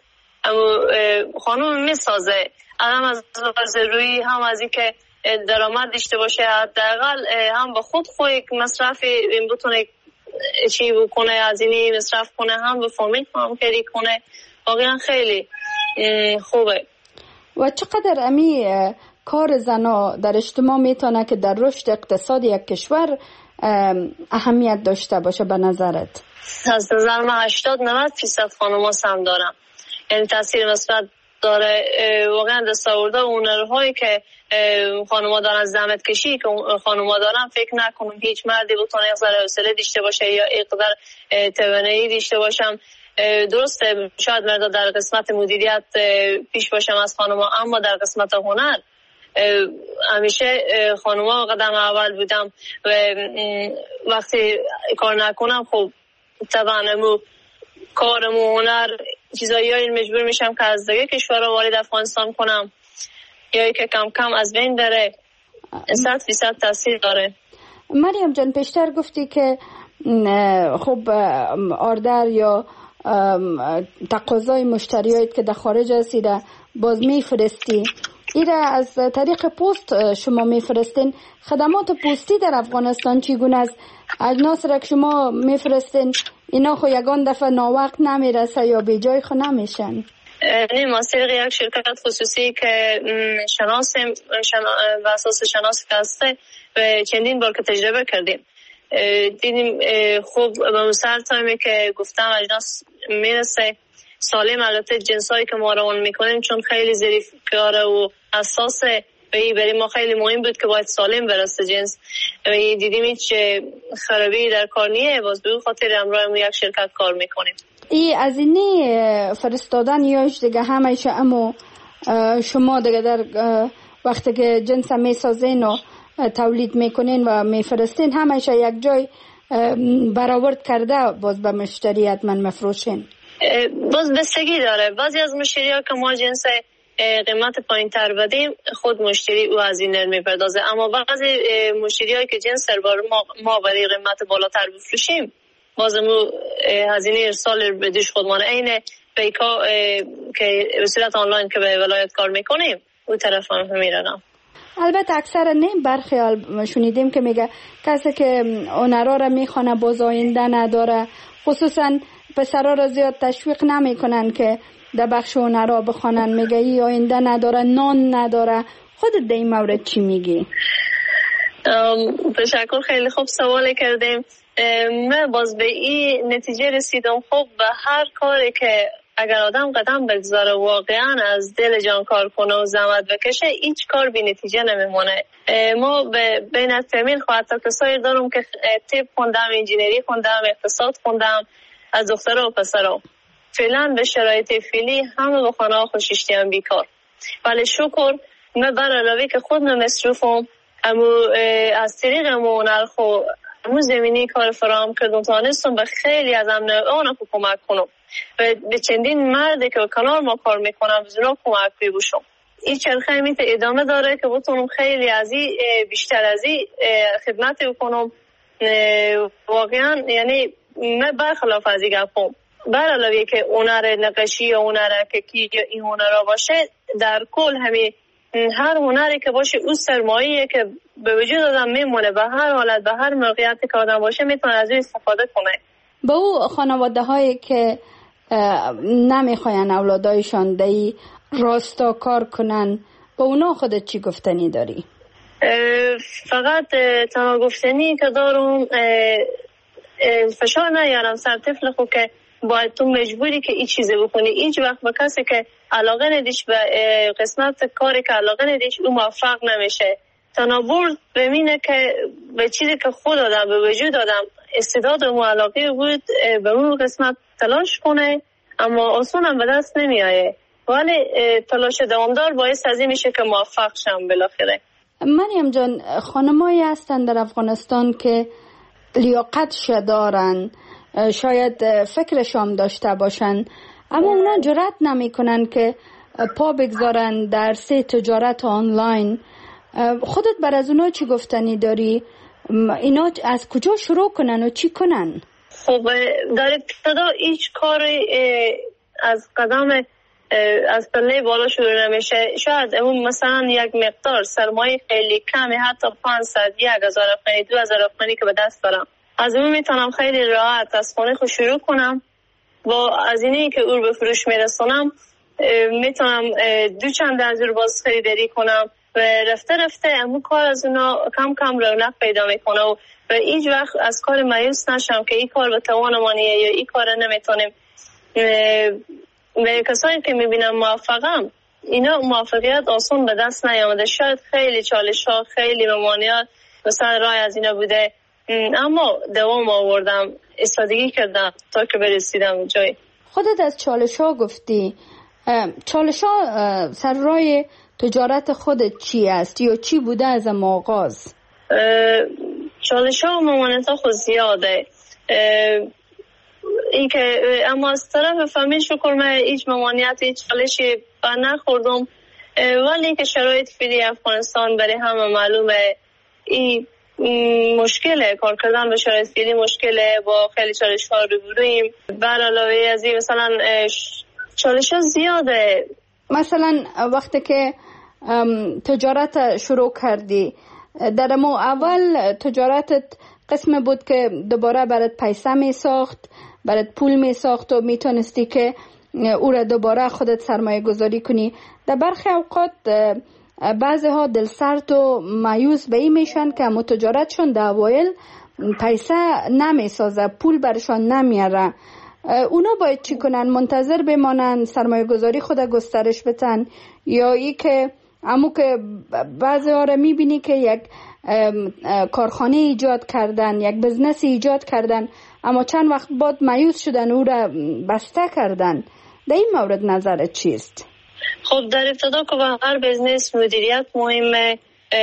خانم میسازه، هم از لحاظ رویی هم از این که درآمد داشته باشه، حداقل هم به خود خود یک مصرف بتونه چی بکنه، از اینی مصرف کنه، هم به فامیل همکاری کنه، واقعا خیلی خوبه. و چقدر امی کار زنا در اجتماع میتونه که در رشد اقتصاد یک کشور اهمیت داشته باشه به نظرت؟ از نظر من هشتاد نود فیصد خانم‌ها سهم دارن، یعنی تاثیر مثبت داره. واقعا دستاوردها و هنرهایی که خانم‌ها دارن، زحمت کشی که خانم‌ها دارن، فکر نکنم هیچ مردی بتونه اقدار حوصله داشته باشه یا اقدار توانایی داشته باشم. درسته شاید مردا در قسمت مدیریت پیش باشم از خانم‌ها، اما در قسمت هنر همیشه خانوما قدم اول بودم و وقتی کار نکنم خب طبعا امو کارم و هنر چیزایی هایی مجبور میشم که از دیگه کشورها وارد افغانستان کنم یا که کم کم از بین داره. صد فیصد تاثیر داره. مریم جان پیشتر گفتی که خب آردر یا تقاضای مشتریات که در خارج هستی را باز میفرستی، ایره از طریق پست شما میفرستین. خدمات پستی در افغانستان چگونه است؟ اجناس را که شما میفرستین اینا خو یگان دفعه ناوقت نمیرسه یا به جای خو نمیشن؟ نه، ما طریق یک شرکت خصوصی که شناسیم شنا... و اساس شناسی که هسته و چندین بار که تجربه کردیم دیدیم خوب به سر تایمی که گفتم اجناس میرسه سالم. البته جنسایی که ما روان میکنیم چون خیلی ظریفکاره و حساسه و برای ما خیلی مهم بود که باید سالم برسه جنس و دیدیم هیچ خرابی در کار نیه، باز به خاطر امرای یک شرکت کار میکنیم. ای از اینی فرستادن یاش دیگه همیشه اما شما دیگه در وقتی که جنس میسازین و تولید میکنین و میفرستین همیشه یک جای برآورد کرده باز به مشتری حتما مفروشین؟ باز بستگی داره. بعضی از مشتری ها که ما جنس قیمت پایین تر بدیم خود مشتری او هزینه میپردازه، اما بعضی مشتری هایی که جنس بر ما, ما برای قیمت بالاتر بفروشیم بازمو هزینه ارسال بدیش خودمان اینه بیکا که به صورت آنلاین که به ولایت کار میکنیم او طرف هم میرنم. البته اکثر نه برخیال شنیدیم که میگه کسی که اونرا را میخوانه باز آینده نداره، خصوصا پسرا را زیاد تشویق نمیکنن که در بخش اونرا بخوانن، میگه ای آینده نداره، نان نداره. خودت در این مورد چی میگی؟ تشکر، خیلی خوب سوال کردیم. من باز به این نتیجه رسیدم خب به هر کاری که اگر آدم قدم بگذاره واقعا از دل جان کار کنه و زحمت بکشه هیچ کار بی نتیجه نمیمونه. ما به بین از فامیل خواهد تا کسایی دارم که طب خوندم، انجینری خوندم، اقتصاد خوندم، از دخترها و پسرها. فعلا به شرایط فعلی همه به خانه ها خوششتی هم بیکار، ولی شکر من بر علاوه که خود مصروفم امو از طریق امو نرخو امو زمینی کار فراهم کردم تانستم به خیلی از امن آن کمک کنم و به چندین مرد که کنار ما کار میکنم بزرگ کمک بیبوشم. این چرخه میت ادامه داره که بتونم خیلی از این بیشتر از این خدمت بکنم. واقعا یعنی من برخلاف از این گفتم بر علاوه که هنر نقاشی یا هنر ککی یا این هنرها باشه در کل همین هر هنری که باشه او سرمایه‌ایه که به وجود آدم میمونه به هر حالت به هر موقعیتی که آدم باشه میتونه از اون استفاده کنه. با او خانواده هایی که نمیخواین اولادایشان دی راستا کار کنن با اونا خودت چی گفتنی داری؟ فقط تنها گفتنی که دارم فشار نیارم سر طفل خود که باید تو مجبوری که این چیزه بکنی. هیچ وقت به کسی که علاقه ندیش به قسمت کاری که علاقه ندیش او موفق نمیشه. تنابور ببینه که به چیزی که خود آدم به وجود آدم استعداد و علاقه بود به اون قسمت تلاش کنه، اما آسان هم به دست نمیایه، ولی تلاش دوامدار باعث از این میشه که موفق شم بالاخره. مریم جان، خانمایی هستن در افغانستان که لیاقتش دارن، شاید فکرشام داشته باشن، اما اونا جرأت نمی کنن که پا بگذارن در سه تجارت آنلاین. خودت بر از اونا چی گفتنی داری؟ اینا از کجا شروع کنن و چی کنن؟ خب در ابتدا هیچ کاری از قدم از پله بالا شروع نمیشه. شاید اون مثلا یک مقدار سرمایه خیلی کمی، حتی پانصد، یک هزار افغانی، دو هزار افغانی که به دست دارم، از اون میتونم خیلی راحت از خونه خود شروع کنم. با از اینی که او به فروش میرسونم میتونم دو چند از او باز خریداری کنم و رفته رفته همون کار از اونا کم کم رونق پیدا میکنه و و هیچ وقت از کار مایوس نشم که این کار به توان مانیه یا این کار نمیتونیم. و کسایی که میبینم موفقم اینا موفقیت آسان به دست نیامده، شاید خیلی چالش ها خیلی ممانعات مثلا رای از اینا بوده، اما دوام آوردم، استادگی کردم تا که برسیدم جای. خودت از چالش ها گفتی، چالش ها سر رای تجارت خودت چی است یا چی بوده از آغاز؟ چالش ها و ممانعت ها خود زیاده، این که اما از طرف فامیل شکر من هیچ ممانعت هیچ چالشی بر نخوردم، ولی که شرایط فعلی افغانستان برای همه معلومه، این مشکله کار کردن به شرایط فعلی مشکله، با خیلی چالش ها روبرویم. بر علاوه از این مثلا چالش ها زیاده. مثلا وقتی که تجارت شروع کردی، در مو اول تجارتت قسم بود که دوباره برات پیسه می ساخت، برات پول می ساخت و میتونستی که او را دوباره خودت سرمایه گذاری کنی. در برخی اوقات بعضی ها دل سرد و مایوس به این میشن که متجارتشون در اوایل پیسه نمی سازه، پول برشان نمیاره. اونا باید چی کنن؟ منتظر بمانن سرمایه گذاری خود گسترش بدن، یا ای که امو که بعضی ها را میبینی که یک کارخانه ایجاد کردن، یک بزنس ایجاد کردن، اما چند وقت بعد مایوس شدن او را بسته کردن. در این مورد نظرت چیست؟ خب در ابتدا که با هر بزنس مدیریت مهمه،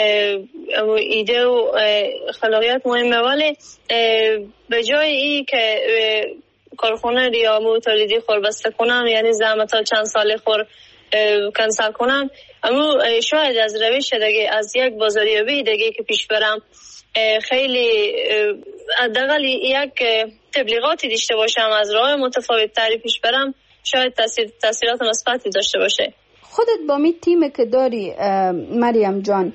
ایده و خلاقیت مهمه، ولی به جای ای که کارخانه یا موتوریدی خور بسته کنم، یعنی زحمت ها چند سال خور کنسل کنم، اما شاید از روش دیگه، از یک بازاریابی دیگه که پیش برم، خیلی حداقل یک تبلیغاتی داشته باشم، از راه متفاوت تری پیش برم، شاید تاثیر تاثیرات مثبتی داشته باشه. خودت با می تیم که داری مریم جان،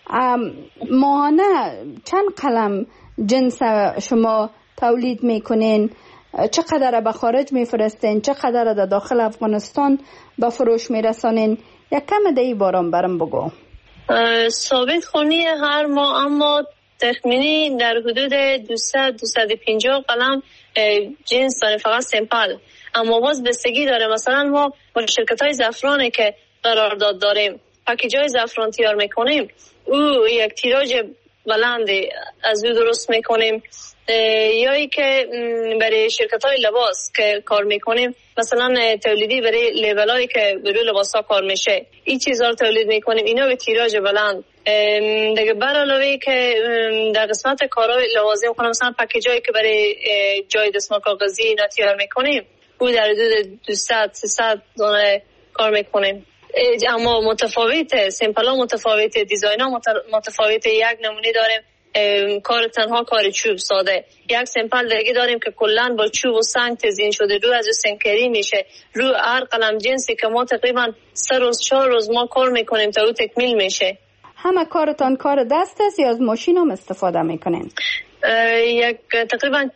ماهانه چند قلم جنس شما تولید میکنین؟ چقدر به خارج میفرستین؟ چقدر در داخل افغانستان به فروش میرسانین؟ یک کم دی بارم برم بگو. ثابت خونی هر ماه، اما تخمینی در حدود دویست تا دویست و پنجاه قلم جنس داریم، فقط سمپل. اما باز بستگی داره، مثلا ما با شرکت های زعفرانی که قرارداد داریم، پکیج های زعفران تیار میکنیم، او یک تیراژ بلندی از او درست میکنیم، یا ای که برای شرکت های لباس که کار میکنیم، مثلا تولیدی برای لیبل هایی که برای لباس ها کار میشه، این چیزها رو تولید میکنیم، اینا به تیراژ بلند. دیگه بر علاوه که در قسمت کارهای لوازم کنم، مثلا پکیج هایی که برای جای دستمال کاغذی اینا تیار میکنیم، او در حدود دویست تا سیصد دانه کار میکنیم. اما متفاوته، سمپل ها متفاوته، دیزاین ها متفاوته. یک نمونه داریم کار تنها کار چوب ساده، یک سمپل دیگه داریم که کلن با چوب و سنگ تزیین شده، رو از سنگکاری میشه، رو هر قلم جنسی که ما تقریبا سه روز چهار روز ما کار میکنیم تا او تکمیل میشه. همه کارتان کار دست است یا از ماشین هم استفاده میکنین؟ یک تقریبا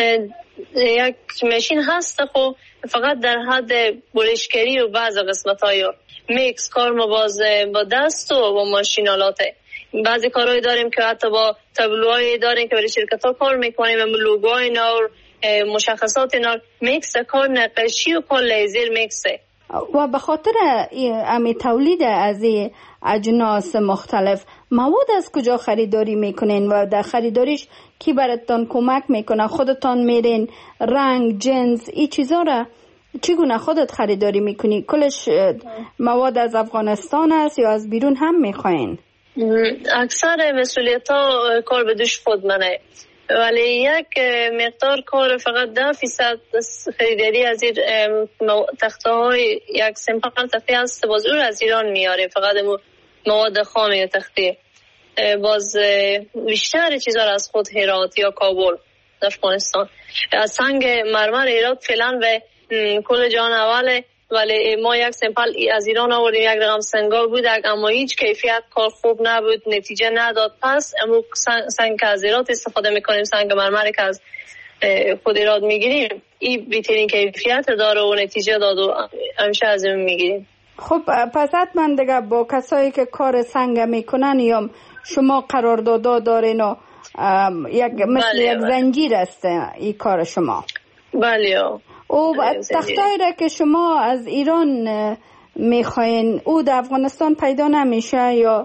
یک ماشین هست، خب فقط در حد بولشگری و بعض قسمت های میکس کار ما باز با دست و با ماشین آلاته. بعضی کارهایی داریم که حتی با تابلوهایی داریم که برای شرکت ها کار میکنیم، لوگوهای نور، مشخصات نور، میکس کار نقاشی و کار لیزر میکسه. و به خاطر امی تولید از این اجناس مختلف، مواد از کجا خریداری میکنین و در خریداریش کی براتون کمک میکنه؟ خودتان میرین رنگ، جنس، این چیزا را چگونه خودت خریداری میکنی؟ کلش مواد از افغانستان است یا از بیرون هم میخواین؟ اکثر مسئولیت ها کار به دوش خود منه، ولی یک مقدار کار فقط ده فیصد خریداری از این تخته های یک سمپل تخته هست، باز اون از ایران میاریم، فقط مواد خام یا تخته. باز بیشتر چیزا را از خود هرات یا کابل افغانستان. از سنگ مرمر هرات فعلا به کل جان اوله، ولی ما یک سمپل از ایران آوردیم، یک رقم سنگا بود، اما هیچ کیفیت کار خوب نبود، نتیجه نداد. پس امروز سنگ از ایران استفاده میکنیم، سنگ مرمر که از خود ایران میگیریم، این بهترین کیفیت داره و نتیجه داد و همیشه از این میگیریم. خب پس حتما دیگه با کسایی که کار سنگ میکنن یا شما قرارداد دارین و یک مثل بله یک بله. زنجیر است این کار شما. بله. او تختایی را که شما از ایران میخواین او در افغانستان پیدا نمیشه یا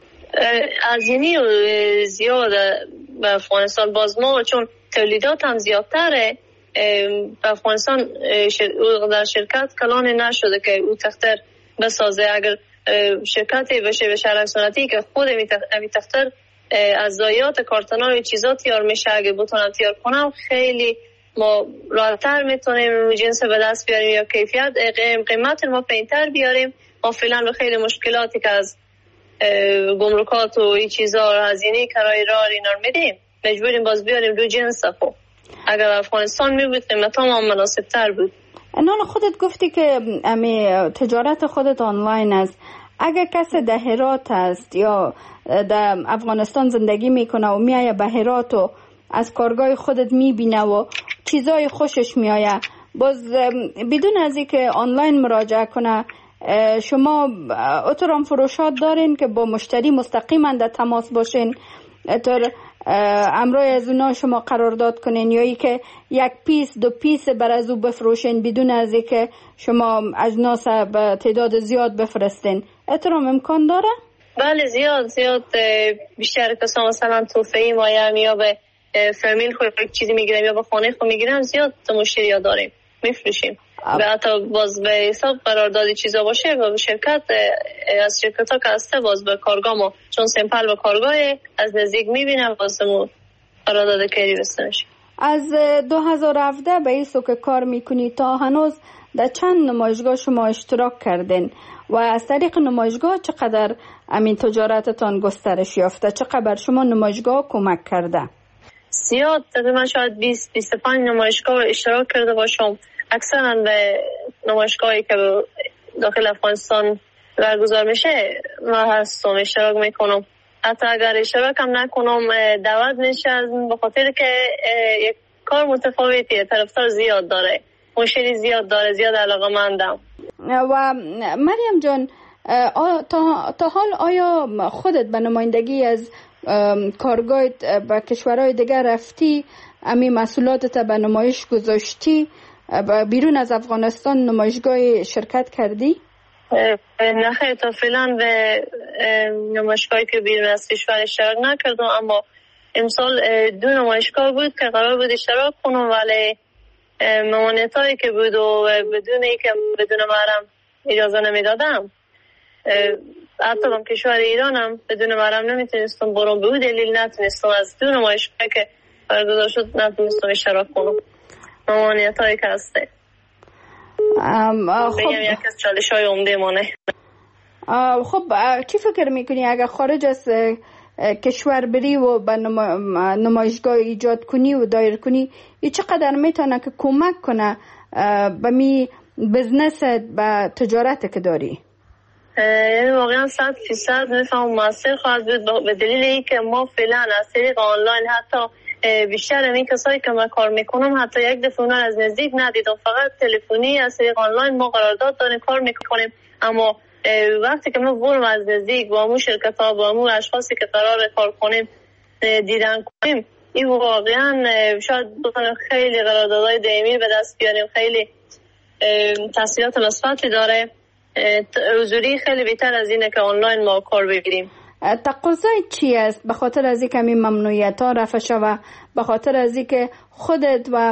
از اینی زیاد به افغانستان؟ باز ما چون تولیدات هم زیادتره، افغانستان در شرکت کلان نشده که او تختر بسازه. اگر شرکتی بشه به شرک سنتی که خود امی تختر از ضایعات کارتن‌ها و چیزا تیار میشه، اگه بتونم تیار کنم خیلی ما راحت‌تر میتونیم جنس به دست بیاریم یا کیفیت قیمت ما پایین‌تر بیاریم. ما فعلا به خیلی مشکلاتی که از گمرکات و این چیزا هزینه کرایه راه اینا رو میدیم مجبوریم باز بیاریم دو جنس. خب اگر افغانستان میبود قیمت ها مناسب تر بود. نان خودت گفتی که امی تجارت خودت آنلاین است. اگر کس در هرات است یا در افغانستان زندگی میکنه و میایه به هرات و از کارگاه خودت میبینه و چیزای خوشش میایه، باز بدون از اینکه آنلاین مراجعه کنه شما اترام فروشات دارین که با مشتری مستقیما در تماس باشین اتر امروی از اونا شما قرارداد کنین یا ای که یک پیس دو پیس بر از او بفروشین بدون از ای که شما اجناس به تعداد زیاد بفرستین؟ اترام امکان داره؟ بله زیاد زیاد بیشتر کسا مثلا توفهی مایم یا به فامیل خود چیزی میگیرم یا به خانه خود میگیرم زیاد مشتری ها داریم میفروشیم. و حتی باز به حساب قراردادی چیزا باشه و شرکت از شرکت ها که هسته باز به کارگاه ما چون سمپل به کارگاه از نزدیک میبینم باز مو قرارداد کاری بسته میشه. از دو هزار و هفده به این سو که کار میکنی تا هنوز در چند نمایشگاه شما اشتراک کردین و از طریق نمایشگاه چقدر امین تجارتتان گسترش یافته؟ چقدر شما نمایشگاه کمک کرده؟ زیاد تقریبا شاید بیست بیست و پنج نمایشگاه اشتراک کرده باشم. اکثرا به نمایشگاهی که داخل افغانستان برگزار میشه ما هستم اشتراک میکنم. حتی اگر اشتراک هم نکنم دعوت میشه از به خاطر که یک کار متفاوتیه، طرفدار زیاد داره، مشتری زیاد داره، زیاد علاقه‌مندم. و مریم جان تا, تا حال آیا خودت به نمایندگی از کارگاهت به کشورهای دیگر رفتی؟ امی مسئولاتت به نمایش گذاشتی؟ بیرون از افغانستان نمایشگاه شرکت کردی؟ نه خیلی تا فعلا به نمایشگاهی که بیرون از کشور اشتراک نکردم، اما امسال دو نمایشگاه بود که قرار بود اشتراک کنم ولی ممانعت هایی که بود و بدون ای که بدون محرم اجازه نمیدادم. حتی هم کشور ایرانم بدون محرم نمیتونستم برام، به دلیل نتونستم از دو نمایشگاه که برگزار شد نتونستم اشتراک کنم. ممانعت هایی که هسته خب بگم یک از چالش های عمده مانه. خب چی فکر میکنی اگر خارج از کشور بری و به نمایشگاه ایجاد کنی و دایر کنی ای چقدر میتونه که کمک کنه به می بزنست به تجارت که داری؟ یعنی واقعا صد فیصد میفهم موثر خواهد بود به دلیل ای که ما فعلا از طریق آنلاین حتی بیشتر این کسایی که من کار میکنم حتی یک دفعه اونا از نزدیک ندیدم، فقط تلفنی از طریق آنلاین ما قرارداد داریم کار میکنیم. اما وقتی که ما برم از نزدیک با همون شرکت ها با همون اشخاصی که قرار کار کنیم دیدن کنیم این واقعا شاید بتونیم خیلی قراردادهای دائمی به دست بیاریم، خیلی تاثیرات مثبتی داره. حضوری خیلی بهتر از اینه که آنلاین ما کار بگیریم. تقاضای چی است؟ به خاطر از اینکه این ممنوعیت ها رفع شوه، به خاطر از اینکه خودت و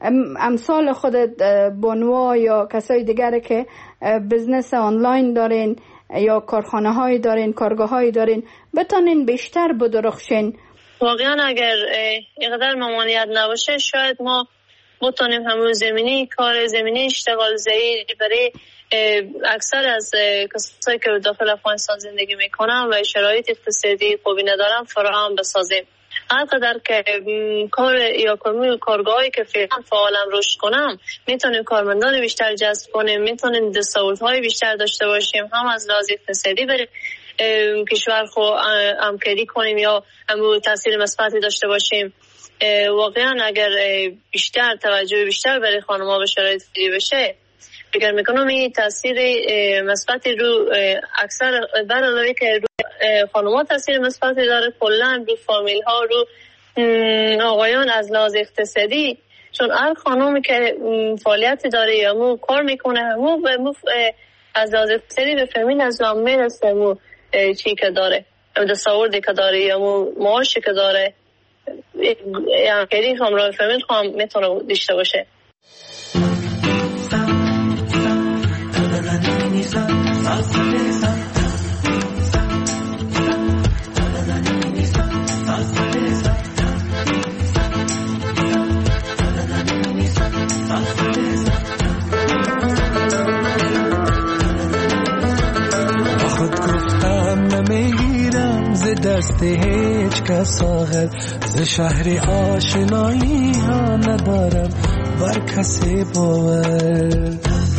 امثال خودت بانوا یا کسای دیگر که بزنس آنلاین دارین یا کارخانه های دارین، کارگاه های دارین بتونین بیشتر بدرخشین؟ واقعا اگر اینقدر ممانعت نباشه شاید ما بتونیم همون زمینی کار زمینی اشتغال زایی برای اکثر از کسایی که داخل افغانستان زندگی میکنن و شرایط اقتصادی خوبی ندارن فراهم بسازیم. هر قدر که کار یا کارگاهی که فعلا فعالم رشد کنم میتونیم کارمندان بیشتر جذب کنیم، میتونیم دستاوردهای بیشتر داشته باشیم، هم از لحاظ اقتصادی برای کشور خو همکاری کنیم یا هم تاثیر مثبتی داشته باشیم. واقعا اگر بیشتر توجه بیشتر برای خانم‌ها به شرایط فری بشه فکر میکنم این تاثیر مثبتی رو اکثر بر علاوه که رو خانم‌ها تاثیر مثبتی داره کلا رو فامیل ها رو آقایان از لحاظ اقتصادی، چون هر خانمی که فعالیتی داره یا مو کار میکنه همو از لحاظ اقتصادی به فامیل از لام میرسه مو چی که داره دستاوردی که داره یا مو معاشی که داره یعنی همراه فامیل هم میتونه داشته باشه. دست هیچ کس آخر ز شهر آشنایی ها ندارم بر کسی باور.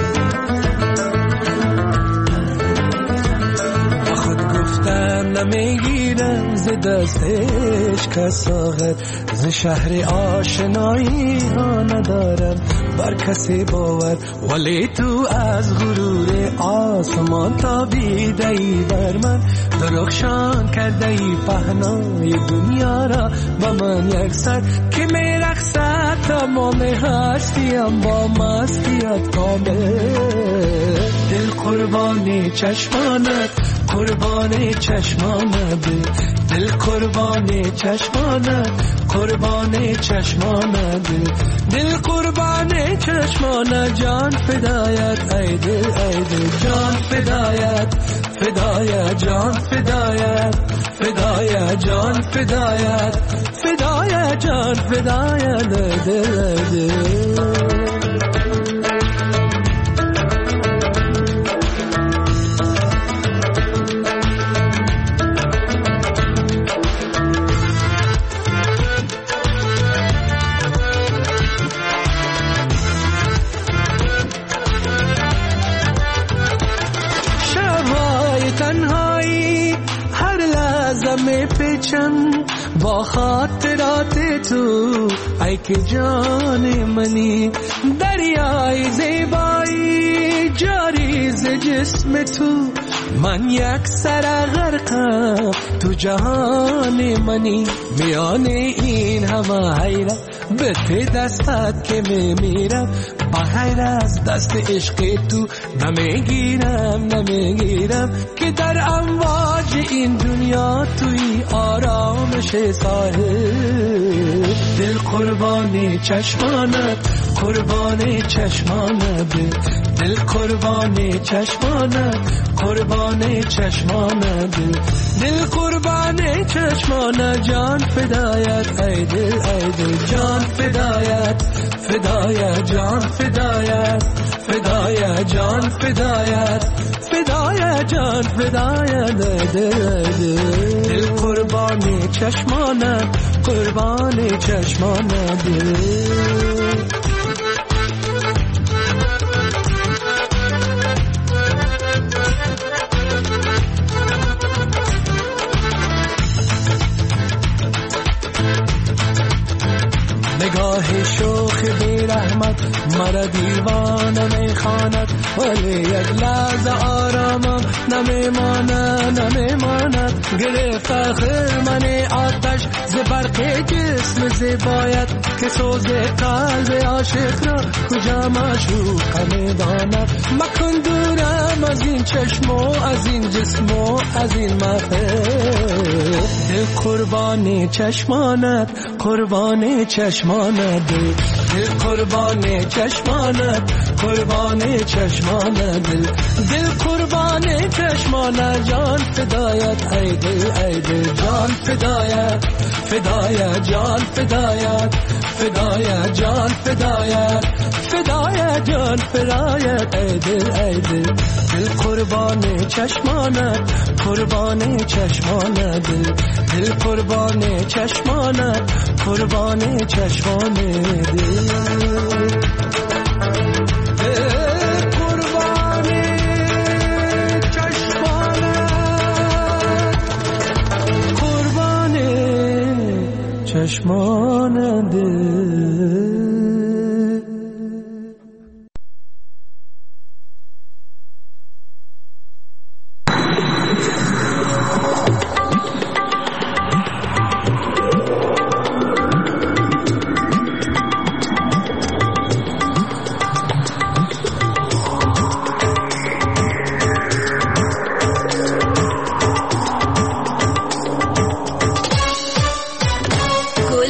خود گفتم نمیگیرم ز دست هیچ کس آخر ز شهر آشنایی ها ندارم بر کسی باور. ولی تو از غرور آسمان تابیده ای بر من درخشان کرده ای پهنای دنیا را با من یک سر که میرقصد تمام هستیم با مستیت کامل. دل قربان چشمانت قربان چشمانت دل قربان چشمانت قربان چشمانت دل قربان چشمانت جان فدایت ای دل ای دل جان فدایت فدایت جان فدایت فدایت جان فدایت فدایت جان فدایت دل دل. با خاطرات تو ای که جان منی دریای زیبایی جاری ز جسم تو من یک سر غرقم تو جهان منی میان این همه حیرت به ته دستت که میمیرم با حیر از دست عشق تو نمیگیرم نمیگیرم که در امواج این دنیا توی آرامش ساحل. دل قربان چشمانت قربان چشمانت دل قربان چشمانت قربان چشمانت دل قربان چشمانت جان فدایت ای دل ای دل جان فدایت فدایت جان فدایت فدایت جان فدایت فدایت جان فدایت دل دل قربان چشمانت قربان چشمانت نگاه شوخ بی رحمت مرا دیوانه میخواند ولی یک لحظه آرامم نمیماند نمیماند گرفت آخر من آتش ز برق جسم زیبایت که سوز قلب عاشق را کجا معشوق میداند. مکن دورم از این چشم و از این جسم و از این محل. دل قربان چشمانت قربان چشمانت دل قربان چشمانت قربان چشمانت دل قربان چشمانت جان فدایت ای دل ای دل جان فدایت فدایت جان فدایت فدایت جان فدایت فدایت جان فدایت ای دل ای دل دل قربان چشمانت قربان چشمانت دل قربان چشمانت قربان چشمانت چشمان دل. گل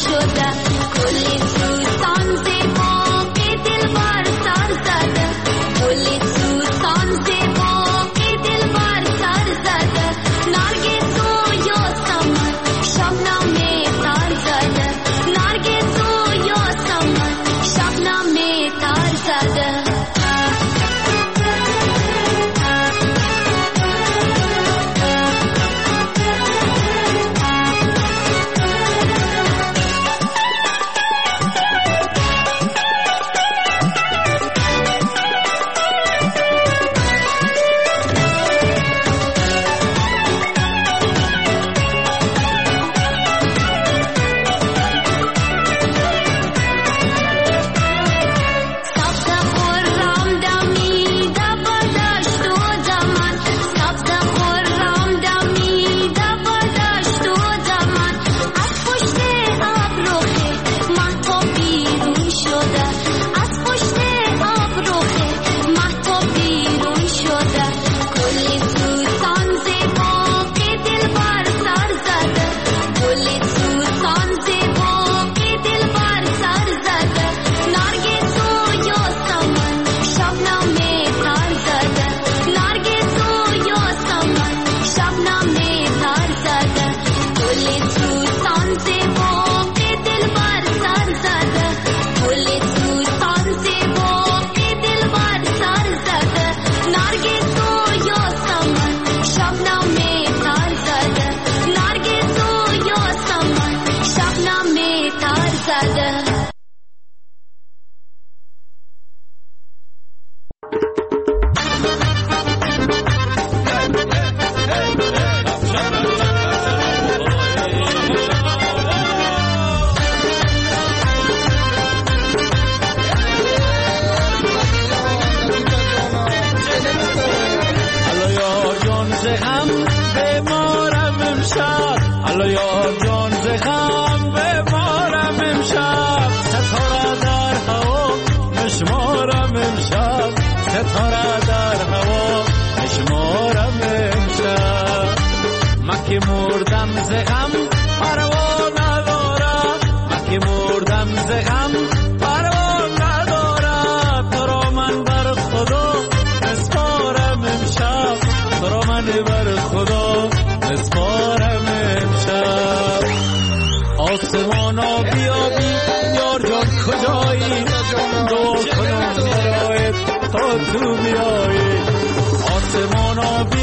شده گلی سوسان زیبا که دل بر سر زده گلی سوسان زیبا که دل بر سر زده نرگس و یاسمن شبنم تر زده نرگس و یاسمن شبنم تر زده تو بیایی آسمانا